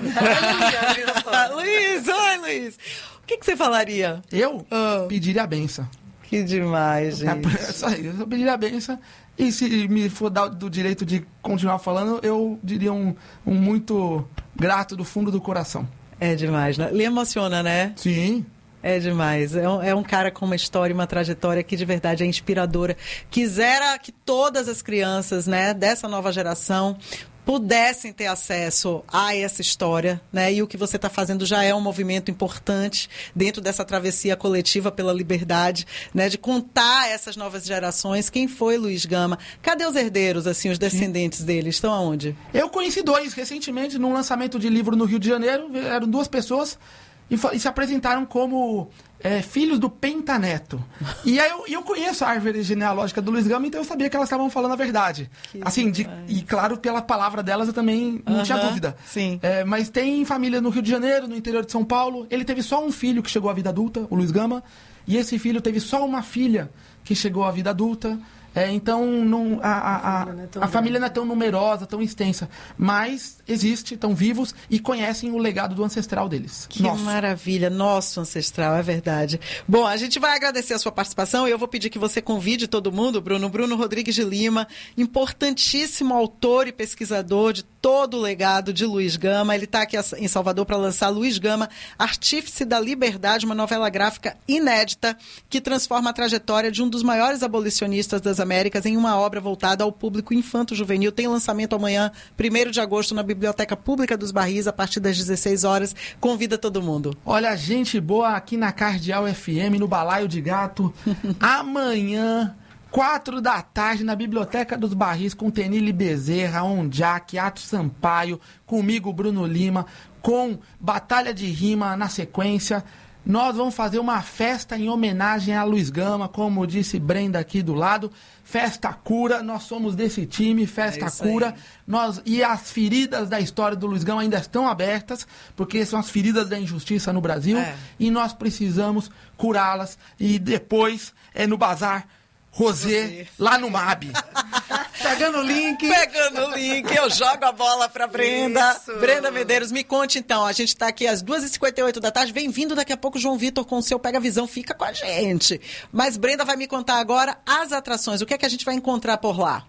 Luiz, oi, Luiz. O que você falaria? Eu pediria a benção. Que demais, gente. Só aí, eu pediria a benção. E se me for dar do direito de continuar falando, eu diria um muito grato do fundo do coração. É demais, né? Lhe emociona, né? Sim. É demais. É um cara com uma história, uma trajetória que de verdade é inspiradora. Quisera que todas as crianças, né, dessa nova geração pudessem ter acesso a essa história, né? E o que você está fazendo já é um movimento importante dentro dessa travessia coletiva pela liberdade, né? De contar a essas novas gerações quem foi Luiz Gama. Cadê os herdeiros, assim, os descendentes dele? Estão aonde? Eu conheci 2 recentemente num lançamento de livro no Rio de Janeiro. Eram 2 pessoas e se apresentaram como filhos do Pentaneto. E aí eu conheço a árvore genealógica do Luiz Gama, então eu sabia que elas estavam falando a verdade. Assim, e claro, pela palavra delas eu também não tinha dúvida. Sim. Mas tem família no Rio de Janeiro, no interior de São Paulo. Ele teve só um filho que chegou à vida adulta, o Luiz Gama, e esse filho teve só uma filha que chegou à vida adulta. Então, a família não é tão numerosa, tão extensa. Mas existe, estão vivos e conhecem o legado do ancestral deles. Que maravilha, nosso ancestral, é verdade. Bom, a gente vai agradecer a sua participação e eu vou pedir que você convide todo mundo, Bruno Rodrigues de Lima, importantíssimo autor e pesquisador de todo o legado de Luiz Gama. Ele está aqui em Salvador para lançar Luiz Gama, Artífice da Liberdade, uma novela gráfica inédita que transforma a trajetória de um dos maiores abolicionistas das Américas em uma obra voltada ao público infanto-juvenil. Tem lançamento amanhã, 1º de agosto, na Biblioteca Pública dos Barris, a partir das 16 horas. Convida todo mundo. Olha, gente boa aqui na Cardeal FM, no Balaio de Gato. Amanhã, 4 da tarde, na Biblioteca dos Barris, com Tenille Bezerra, Ondiak, Ato Sampaio, comigo, Bruno Lima, com Batalha de Rima na sequência. Nós vamos fazer uma festa em homenagem a Luiz Gama, como disse Brenda aqui do lado. Festa Cura, nós somos desse time, Festa Cura. E as feridas da história do Luiz Gama ainda estão abertas, porque são as feridas da injustiça no Brasil. E nós precisamos curá-las. E depois, no Bazar Rosé, lá no MAB. Pegando o link. Pegando o link, eu jogo a bola pra Brenda. Isso. Brenda Medeiros, me conte então. A gente tá aqui às 2h58 da tarde. Vem-vindo daqui a pouco, João Vitor, com o seu Pega Visão. Fica com a gente. Mas Brenda vai me contar agora as atrações. O que é que a gente vai encontrar por lá?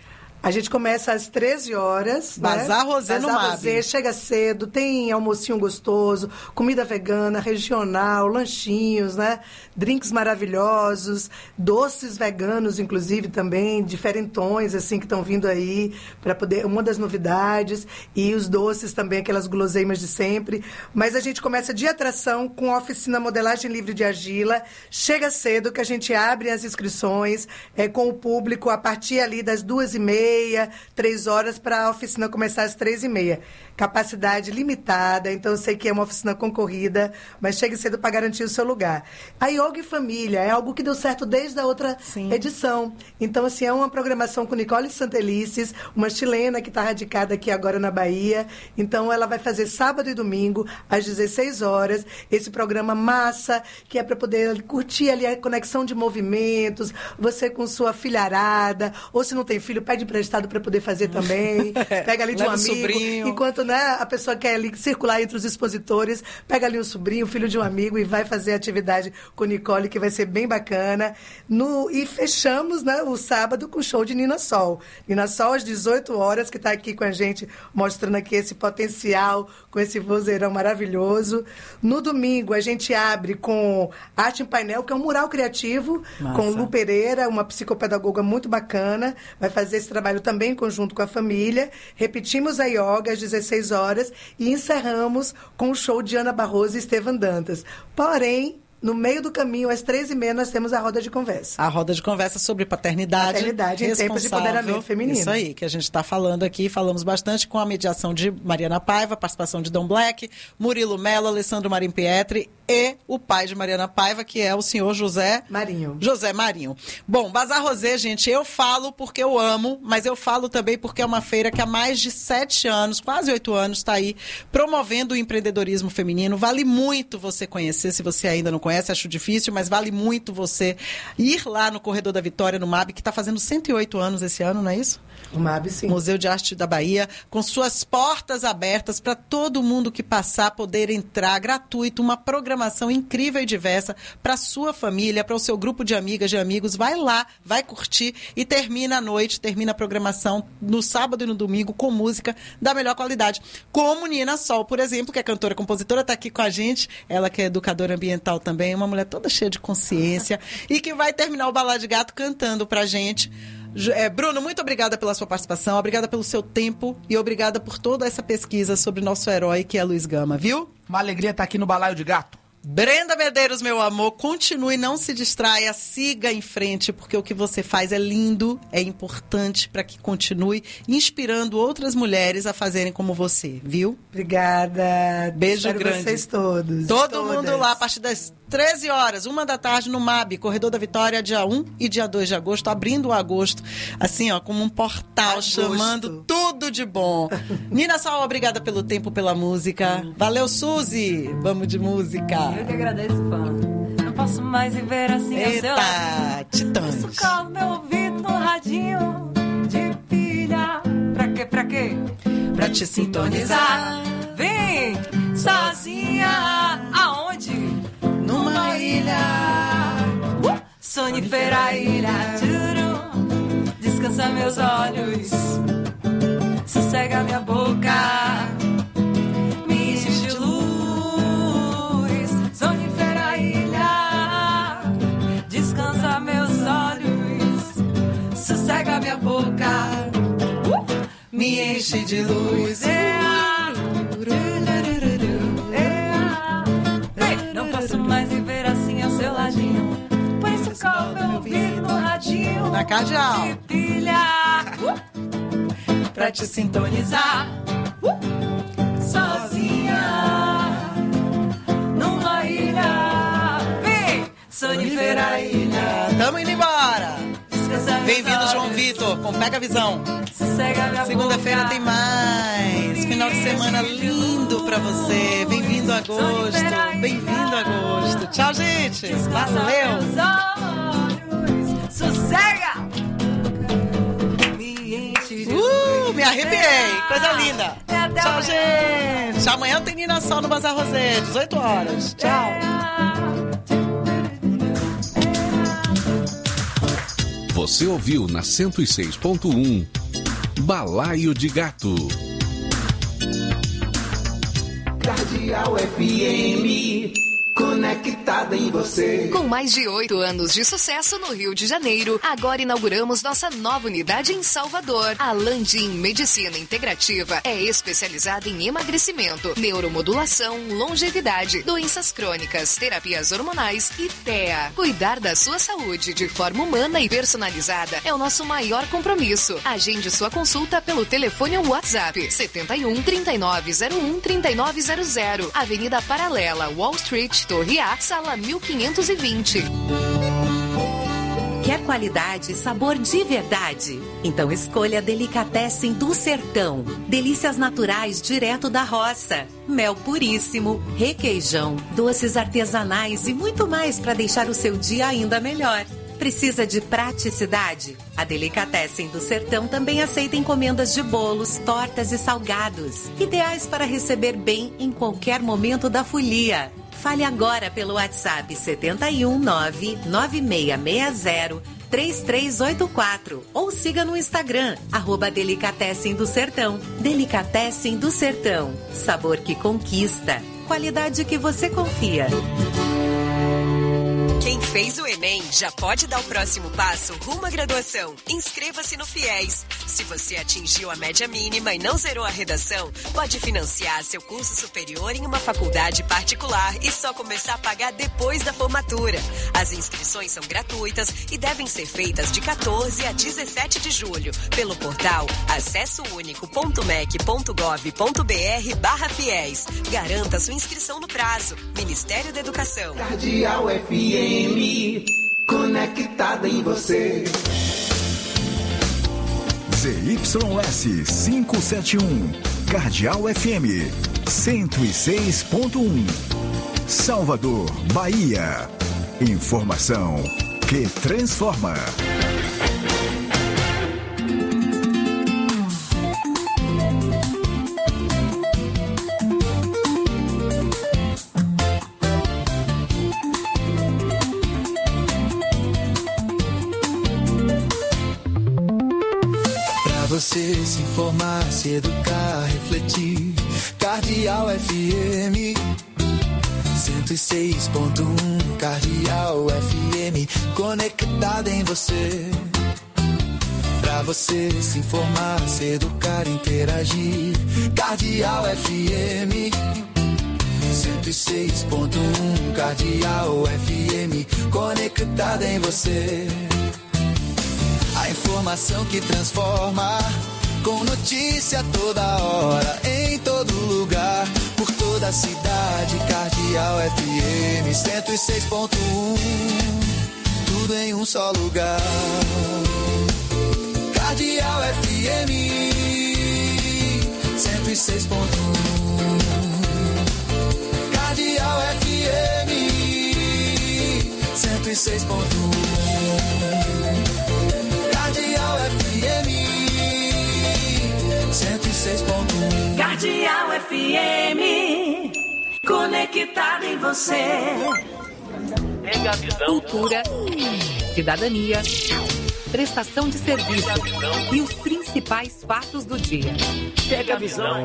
A gente começa às 13 horas. Bazar Rosé no Bazar MAB. Rosé, chega cedo, tem almocinho gostoso, comida vegana, regional, lanchinhos, né? Drinks maravilhosos, doces veganos, inclusive, também, diferentões, assim, que estão vindo aí, para poder. Uma das novidades. E os doces também, aquelas guloseimas de sempre. Mas a gente começa de atração com a oficina Modelagem Livre de Argila. Chega cedo, que a gente abre as inscrições com o público a partir ali das 2h30. 3 horas para a oficina começar às 3h30. Capacidade limitada, então eu sei que é uma oficina concorrida, mas chegue cedo para garantir o seu lugar. A Yoga e Família é algo que deu certo desde a outra edição. Então, assim, é uma programação com Nicole Santelices, uma chilena que está radicada aqui agora na Bahia. Então, ela vai fazer sábado e domingo, às 16 horas, esse programa massa, que é para poder curtir ali a conexão de movimentos, você com sua filharada, ou se não tem filho, pede emprestado para poder fazer também. Pega ali de um Leva o amigo. sobrinho. Enquanto, né, a pessoa quer ali circular entre os expositores, pega ali um sobrinho, filho de um amigo e vai fazer atividade com Nicole, que vai ser bem bacana. E fechamos, né, o sábado com o show de Nina Sol. Nina Sol, às 18 horas, que está aqui com a gente, mostrando aqui esse potencial, com esse vozeirão maravilhoso. No domingo, a gente abre com Arte em Painel, que é um mural criativo, Massa. com Lu Pereira, uma psicopedagoga muito bacana. Vai fazer esse trabalho também em conjunto com a família. Repetimos a yoga às 16 horas e encerramos com o show de Ana Barroso e Estevam Dantas. Porém, no meio do caminho, às 3h30, nós temos a roda de conversa. A roda de conversa sobre paternidade. Paternidade em tempos de empoderamento feminino. Isso aí, que a gente está falando aqui. Falamos bastante com a mediação de Mariana Paiva, participação de Dom Black, Murilo Mello, Alessandro Marim Pietri e o pai de Mariana Paiva, que é o senhor José Marinho. José Marinho. Bom, Bazar Rosé, gente, eu falo porque eu amo, mas eu falo também porque é uma feira que há mais de 7 anos, quase 8 anos, está aí promovendo o empreendedorismo feminino. Vale muito você conhecer, se você ainda não conhece, acho difícil, mas vale muito você ir lá no Corredor da Vitória, no MAB, que está fazendo 108 anos esse ano, não é isso? O MAB, sim. Museu de Arte da Bahia, com suas portas abertas para todo mundo que passar poder entrar, gratuito, uma programação incrível e diversa para sua família, para o seu grupo de amigas, de amigos. Vai lá, vai curtir e termina a noite, termina a programação no sábado e no domingo com música da melhor qualidade. Como Nina Sol, por exemplo, que é cantora e compositora, está aqui com a gente, ela que é educadora ambiental também, uma mulher toda cheia de consciência e que vai terminar o Balá de Gato cantando pra gente. Bruno, muito obrigada pela sua participação, obrigada pelo seu tempo e obrigada por toda essa pesquisa sobre nosso herói, que é Luiz Gama, viu? Uma alegria estar aqui no Balaio de Gato. Brenda Medeiros, meu amor, continue, não se distraia, siga em frente, porque o que você faz é lindo, é importante para que continue inspirando outras mulheres a fazerem como você, viu? Obrigada. Beijo Espero grande. Vocês todos. Todo mundo lá, a partir das 13 horas, 1 da tarde, no MAB, Corredor da Vitória, dia 1 e dia 2 de agosto, abrindo o agosto, assim, ó, como um portal, chamando tudo de bom. Nina Sol, obrigada pelo tempo, pela música. Valeu, Suzy. Vamos de música. Eu que agradeço, fã. Não posso mais viver assim ao seu lado. Eita, Titãs. Isso cala meu ouvido no radinho de pilha. Pra quê? Pra te sintonizar. Vem sozinha. Aonde? Numa ilha. Sonífera ilha. Tchuru. Descansa meus olhos. Sossega minha boca. Me enche de luz. Sonífera ilha. Descansa meus olhos. Sossega minha boca. Me enche de luz. Não posso mais viver assim ao seu ladinho. Por isso colo meu ouvido no radinho. Na cardeal. De pilha. Pra te sintonizar. Sozinha. Numa ilha. Vem, sonífera ilha. Tamo indo embora. Bem-vindo, João Vitor, com Pega Visão. Segunda-feira tem mais. Final de semana lindo pra você. Bem-vindo a agosto. Bem-vindo a agosto. Tchau, gente. Valeu. Sossega. Me me arrepiei. Coisa linda. Tchau, gente. Amanhã tem Nina Sol no Bazar Rosé, 18 horas. Tchau. Você ouviu na 106.1 Balaio de Gato. Cardeal FM, conectada em você. Com mais de 8 anos de sucesso no Rio de Janeiro, agora inauguramos nossa nova unidade em Salvador. A Landim Medicina Integrativa é especializada em emagrecimento, neuromodulação, longevidade, doenças crônicas, terapias hormonais e TEA. Cuidar da sua saúde de forma humana e personalizada é o nosso maior compromisso. Agende sua consulta pelo telefone ou WhatsApp 71 3901 3900, Avenida Paralela, Wall Street, Torre A, sala 1520. Quer qualidade e sabor de verdade? Então escolha a Delicatessen do Sertão. Delícias naturais direto da roça. Mel puríssimo, requeijão, doces artesanais e muito mais para deixar o seu dia ainda melhor. Precisa de praticidade? A Delicatessen do Sertão também aceita encomendas de bolos, tortas e salgados, ideais para receber bem em qualquer momento da folia. Fale agora pelo WhatsApp 719-9660-3384 ou siga no Instagram, @Delicatessen do Sertão. Delicatessen do Sertão. Sabor que conquista. Qualidade que você confia. Quem fez o Enem já pode dar o próximo passo rumo à graduação. Inscreva-se no FIES. Se você atingiu a média mínima e não zerou a redação, pode financiar seu curso superior em uma faculdade particular e só começar a pagar depois da formatura. As inscrições são gratuitas e devem ser feitas de 14 a 17 de julho pelo portal acessounico.mec.gov.br/FIES. Garanta sua inscrição no prazo. Ministério da Educação. Cardeal FM, conectada em você. ZYS 571, Cardeal FM 106.1, Salvador, Bahia. Informação que transforma. Você se informar, se educar, refletir. Cardeal FM 106.1, Cardeal FM, conectada em você. Pra você se informar, se educar, interagir. Cardeal FM 106.1, Cardeal FM, conectada em você. A informação que transforma, com notícia toda hora, em todo lugar, por toda a cidade. Cardeal FM 106.1, tudo em um só lugar. Cardeal FM 106.1, Cardeal FM 106.1. Cardeal FM 106.1. Cardeal FM, conectada em você. Cultura, cidadania, prestação de serviço e os principais fatos do dia. Pega a visão.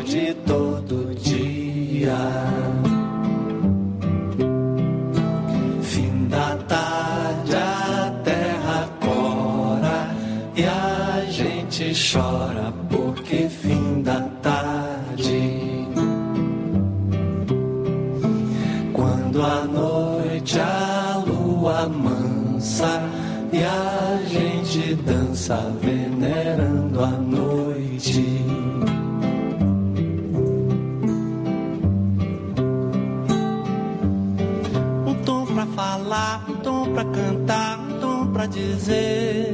de todo dia. Fim da tarde, a terra cora e a gente chora porque fim da tarde. Quando à noite a lua mansa e a gente dança venerando a noite. Um tom pra falar, um tom pra cantar, um tom pra dizer.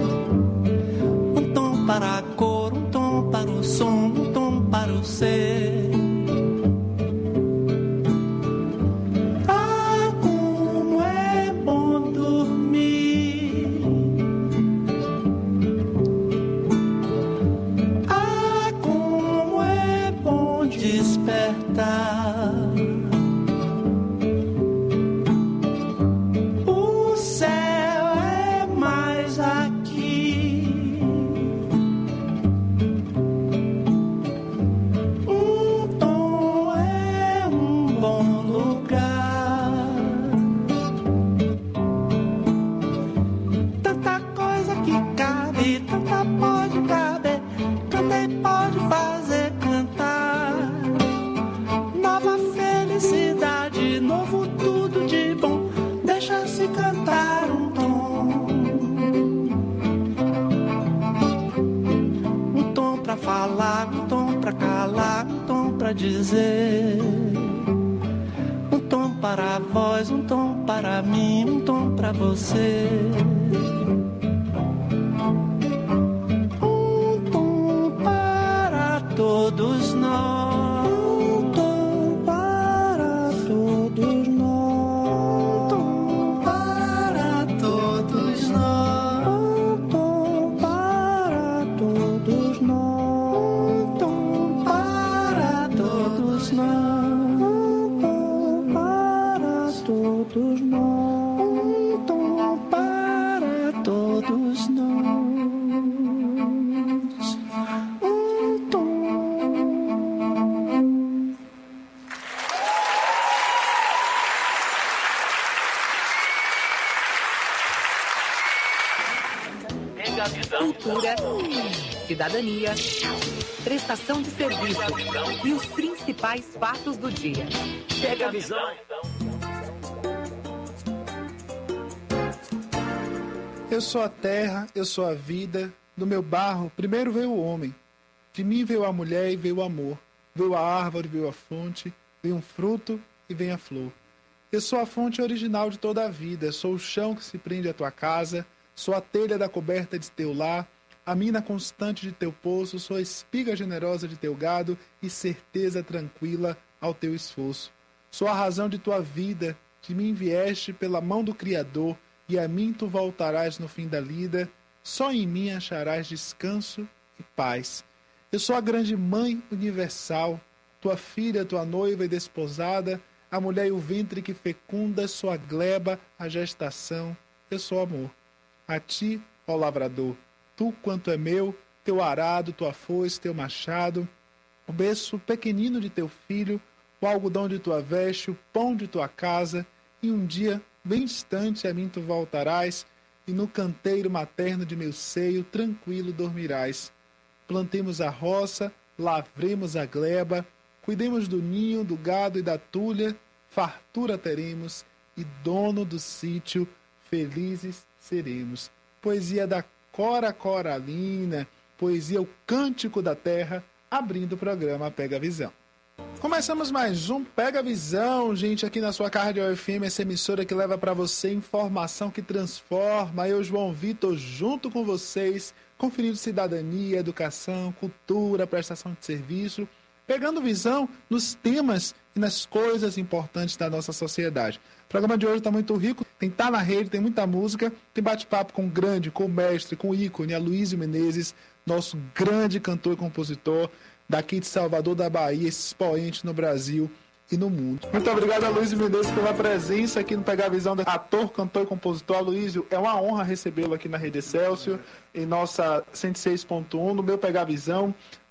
Um tom para a cor, um tom para o som, um tom para o ser. Ah, como é bom dormir. Ah, como é bom despertar. O céu é mais aqui. Um tom é um bom lugar. Tanta coisa que cabe, tanta pode caber, tanta pode fazer cantar. Nova felicidade, novo tudo de bom, deixa-se cantar um tom. Um tom pra falar, um tom pra calar, um tom pra dizer. Um tom para a voz, um tom para mim, um tom pra você. Um tom para todos nós. Um tom para todos nós. Um tom para todos nós. Um tom para todos nós. Um tom para todos nós. Um tom para todos nós. Um tom para todos nós. Um tom. Cultura, cidadania, prestação de serviço e os principais fatos do dia. Pega a visão. Eu sou a terra, eu sou a vida. Do meu barro, primeiro veio o homem. De mim veio a mulher e veio o amor. Veio a árvore, veio a fonte. Veio um fruto e vem a flor. Eu sou a fonte original de toda a vida. Sou o chão que se prende à tua casa. Sou a telha da coberta de teu lar. A mina constante de teu poço. Sou a espiga generosa de teu gado e certeza tranquila ao teu esforço. Sou a razão de tua vida. De mim vieste pela mão do Criador. E a mim tu voltarás no fim da lida, só em mim acharás descanso e paz. Eu sou a grande mãe universal, tua filha, tua noiva e desposada, a mulher e o ventre que fecunda, sou a gleba, a gestação, eu sou amor. A ti, ó lavrador, tu quanto é meu, teu arado, tua foice, teu machado, o berço pequenino de teu filho, o algodão de tua veste, o pão de tua casa, e um dia bem distante a mim tu voltarás, e no canteiro materno de meu seio tranquilo dormirás. Plantemos a roça, lavremos a gleba, cuidemos do ninho, do gado e da tulha, fartura teremos, e dono do sítio, felizes seremos. Poesia da Cora Coralina, poesia O Cântico da Terra, abrindo o programa Pega a Visão. Começamos mais um Pega a Visão, gente, aqui na sua Cardio FM, essa emissora que leva para você informação que transforma. Eu, João Vitor, junto com vocês, conferindo cidadania, educação, cultura, prestação de serviço, pegando visão nos temas e nas coisas importantes da nossa sociedade. O programa de hoje está muito rico, tem Tá na Rede, tem muita música, tem bate-papo com o grande, com o mestre, com o ícone, Aloysio Menezes, nosso grande cantor e compositor, daqui de Salvador da Bahia, esse expoente no Brasil e no mundo. Muito obrigado, Aloysio Menezes, pela presença aqui no Pegar a Visão, ator, cantor e compositor. Aloysio, é uma honra recebê-lo aqui na Rede Excelsior, em nossa 106.1, no meu Pegar a Visão.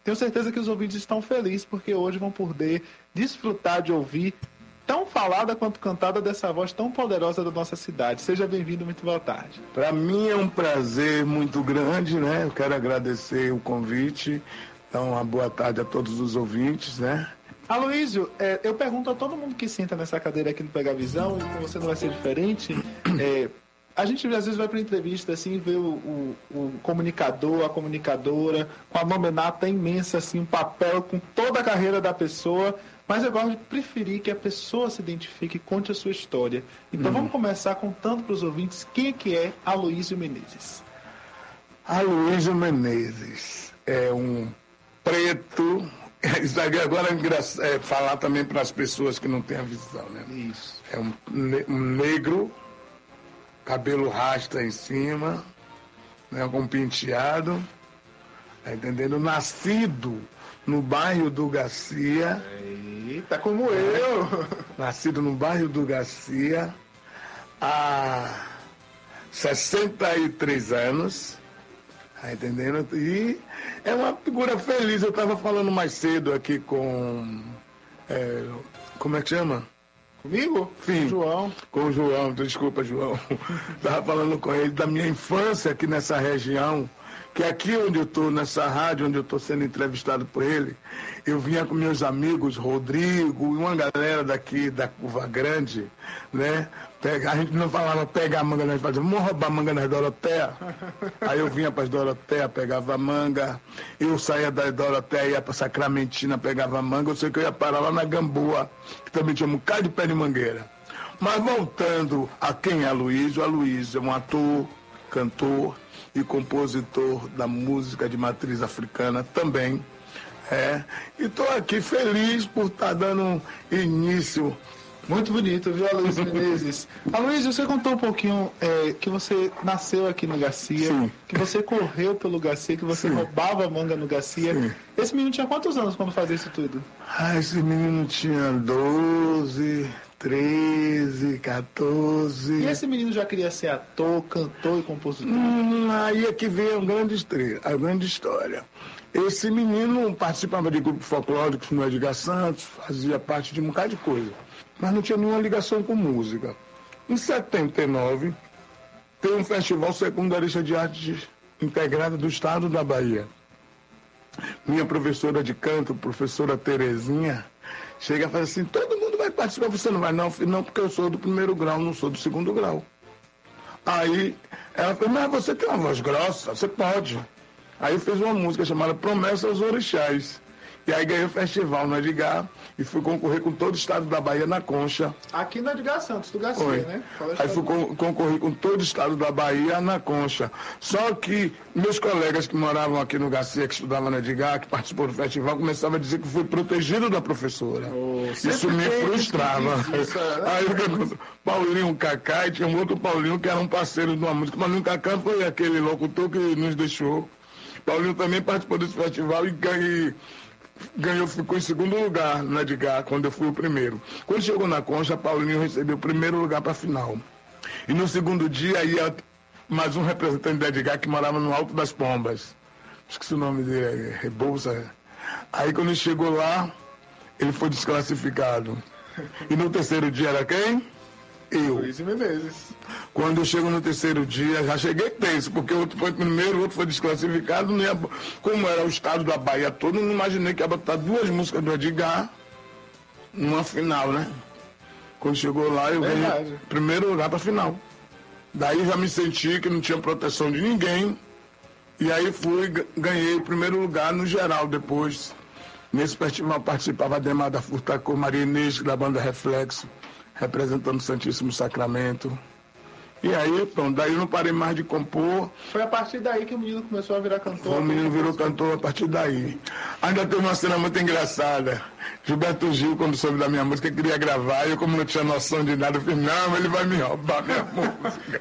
Tenho certeza que os ouvintes estão felizes porque hoje vão poder desfrutar de ouvir tão falada quanto cantada dessa voz tão poderosa da nossa cidade. Seja bem-vindo, muito boa tarde. Para mim é um prazer muito grande, né? Eu quero agradecer o convite. Então, uma boa tarde a todos os ouvintes, né? Aloísio, eu pergunto a todo mundo que senta nessa cadeira aqui no Pega Visão, e com você não vai ser diferente. A gente às vezes vai para entrevista assim e vê o comunicador, a comunicadora, com a nominata imensa, assim, um papel com toda a carreira da pessoa, mas eu gosto de preferir que a pessoa se identifique e conte a sua história. Então vamos começar contando para os ouvintes quem é que é Aloísio Menezes. Aloísio Menezes é um preto. Isso agora é falar também para as pessoas que não têm a visão, né? Isso. É um negro, cabelo rasta em cima, né, com penteado, tá entendendo? Nascido no bairro do Garcia. Eita, como eu! Nascido no bairro do Garcia há 63 anos. Tá entendendo? E é uma figura feliz. Eu estava falando mais cedo aqui com... como é que chama? Comigo? Sim. João. Com o João, desculpa, João. Estava falando com ele da minha infância aqui nessa região, que aqui onde eu estou, nessa rádio, onde eu estou sendo entrevistado por ele, eu vinha com meus amigos, Rodrigo e uma galera daqui da Curva Grande, né? A gente não falava pegar a manga, nós fazíamos, vamos roubar a manga nas Doroteia. Aí eu vinha para as Doroteia, pegava a manga, eu saía da Doroteia, ia para Sacramentina, pegava a manga, eu sei que eu ia parar lá na Gamboa, que também tinha um bocado de pé de mangueira. Mas voltando a quem é Aloísio é um ator, cantor e compositor da música de matriz africana também. E estou aqui feliz por estar dando início. Muito bonito, viu, Aloísio Menezes? Aloísio, você contou um pouquinho que você nasceu aqui no Garcia, Sim. que você correu pelo Garcia, que você roubava a manga no Garcia. Sim. Esse menino tinha quantos anos quando fazia isso tudo? Esse menino tinha 12, 13, 14. E esse menino já queria ser ator, cantor e compositor? Aí é que vem a grande história. Esse menino participava de grupos folclóricos no Edgar Santos, fazia parte de um bocado de coisa, mas não tinha nenhuma ligação com música. Em 79, tem um festival secundarista de arte integrada do estado da Bahia. Minha professora de canto, professora Terezinha, chega e fala assim, todo mundo vai participar, você não vai? Não, porque eu sou do primeiro grau, não sou do segundo grau. Aí ela falou, mas você tem uma voz grossa, você pode. Aí fez uma música chamada Promessa aos Orixás. E aí ganhei o festival no Edgar e fui concorrer com todo o estado da Bahia na Concha. Aqui no Edgar Santos, do Garcia, né? Aí fui concorrer com todo o estado da Bahia na Concha. Só que meus colegas que moravam aqui no Garcia, que estudavam no Edgar, que participou do festival, começavam a dizer que fui protegido da professora. Isso me frustrava. Aí o Paulinho Cacá, e tinha um outro Paulinho que era um parceiro de uma música. Paulinho Cacá foi aquele locutor que nos deixou. Paulinho também participou desse festival e ganhou, ficou em segundo lugar no Edgar, quando eu fui o primeiro. Quando chegou na Concha, Paulinho recebeu o primeiro lugar para a final. E no segundo dia ia mais um representante do Edgar que morava no Alto das Pombas. Esqueci o nome dele, Rebouça. Aí quando ele chegou lá, ele foi desclassificado. E no terceiro dia era quem? Eu. Aloísio Menezes. Quando eu chego no terceiro dia, já cheguei tenso, porque o outro foi primeiro, o outro foi desclassificado. Não ia, como era o estado da Bahia todo, não imaginei que ia botar duas músicas do Edgar numa final, né? Quando chegou lá, eu ganhei primeiro lugar para final. Daí já me senti que não tinha proteção de ninguém. E aí ganhei o primeiro lugar no geral depois. Nesse festival participava a Demada Furtacô, Maria Inês, da banda Reflexo, representando o Santíssimo Sacramento. E aí, pronto, daí eu não parei mais de compor. Foi a partir daí que o menino começou a virar cantor? O menino virou cantor a partir daí. Ainda tem uma cena muito engraçada. Gilberto Gil, quando soube da minha música, queria gravar, e eu, como não tinha noção de nada, eu falei, não, ele vai me roubar minha música.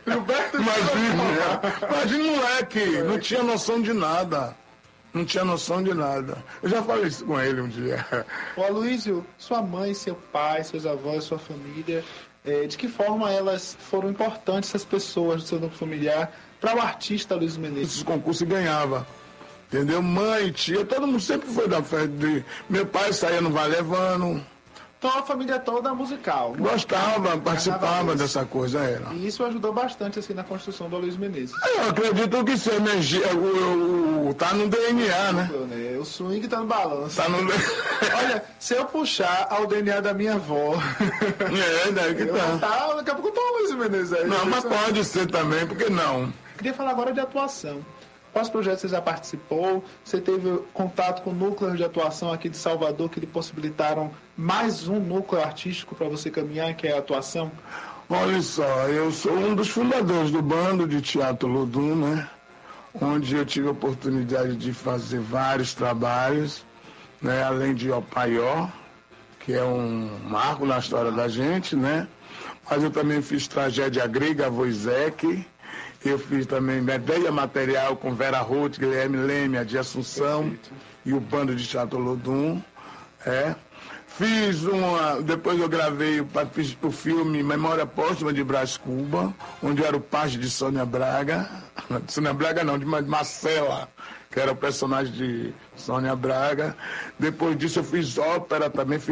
Imagina, moleque, não tinha noção de nada. Não tinha noção de nada. Eu já falei isso com ele um dia. Ô Aloísio, sua mãe, seu pai, seus avós, sua família, de que forma elas foram importantes, essas pessoas do seu núcleo familiar, para o artista Aloísio Menezes? Esses concursos ganhava. Entendeu? Mãe, tia, todo mundo sempre foi da festa. Meu pai saía no Vai Levando. Então a família toda musical. Gostava, participava dessa coisa, era. E isso ajudou bastante assim na construção do Aloysio Menezes. Eu acredito que isso é energia, tá no DNA, né? O swing tá no balanço. Tá no... Olha, se eu puxar ao DNA da minha avó... deve que tá. Daqui a pouco tá o Aloysio Menezes aí. Não, mas pode ser também, por que não? Queria falar agora de atuação. Quais projetos você já participou? Você teve contato com núcleos de atuação aqui de Salvador que lhe possibilitaram mais um núcleo artístico para você caminhar, que é a atuação? Olha só, eu sou um dos fundadores do Bando de Teatro Lodum, né? Onde eu tive a oportunidade de fazer vários trabalhos, né? Além de Opaió, que é um marco na história da gente, né? Mas eu também fiz Tragédia Grega, Voisek. Eu fiz também Medeia Material com Vera Roth, Guilherme Leme, de Assunção. Perfeito. E o Bando de Teatro Lodum. Fiz depois eu gravei o filme Memória Póstuma de Brás Cuba, onde eu era o pajem de Sônia Braga. Sônia Braga não, de Marcela, que era o personagem de Sônia Braga. Depois disso eu fiz ópera também.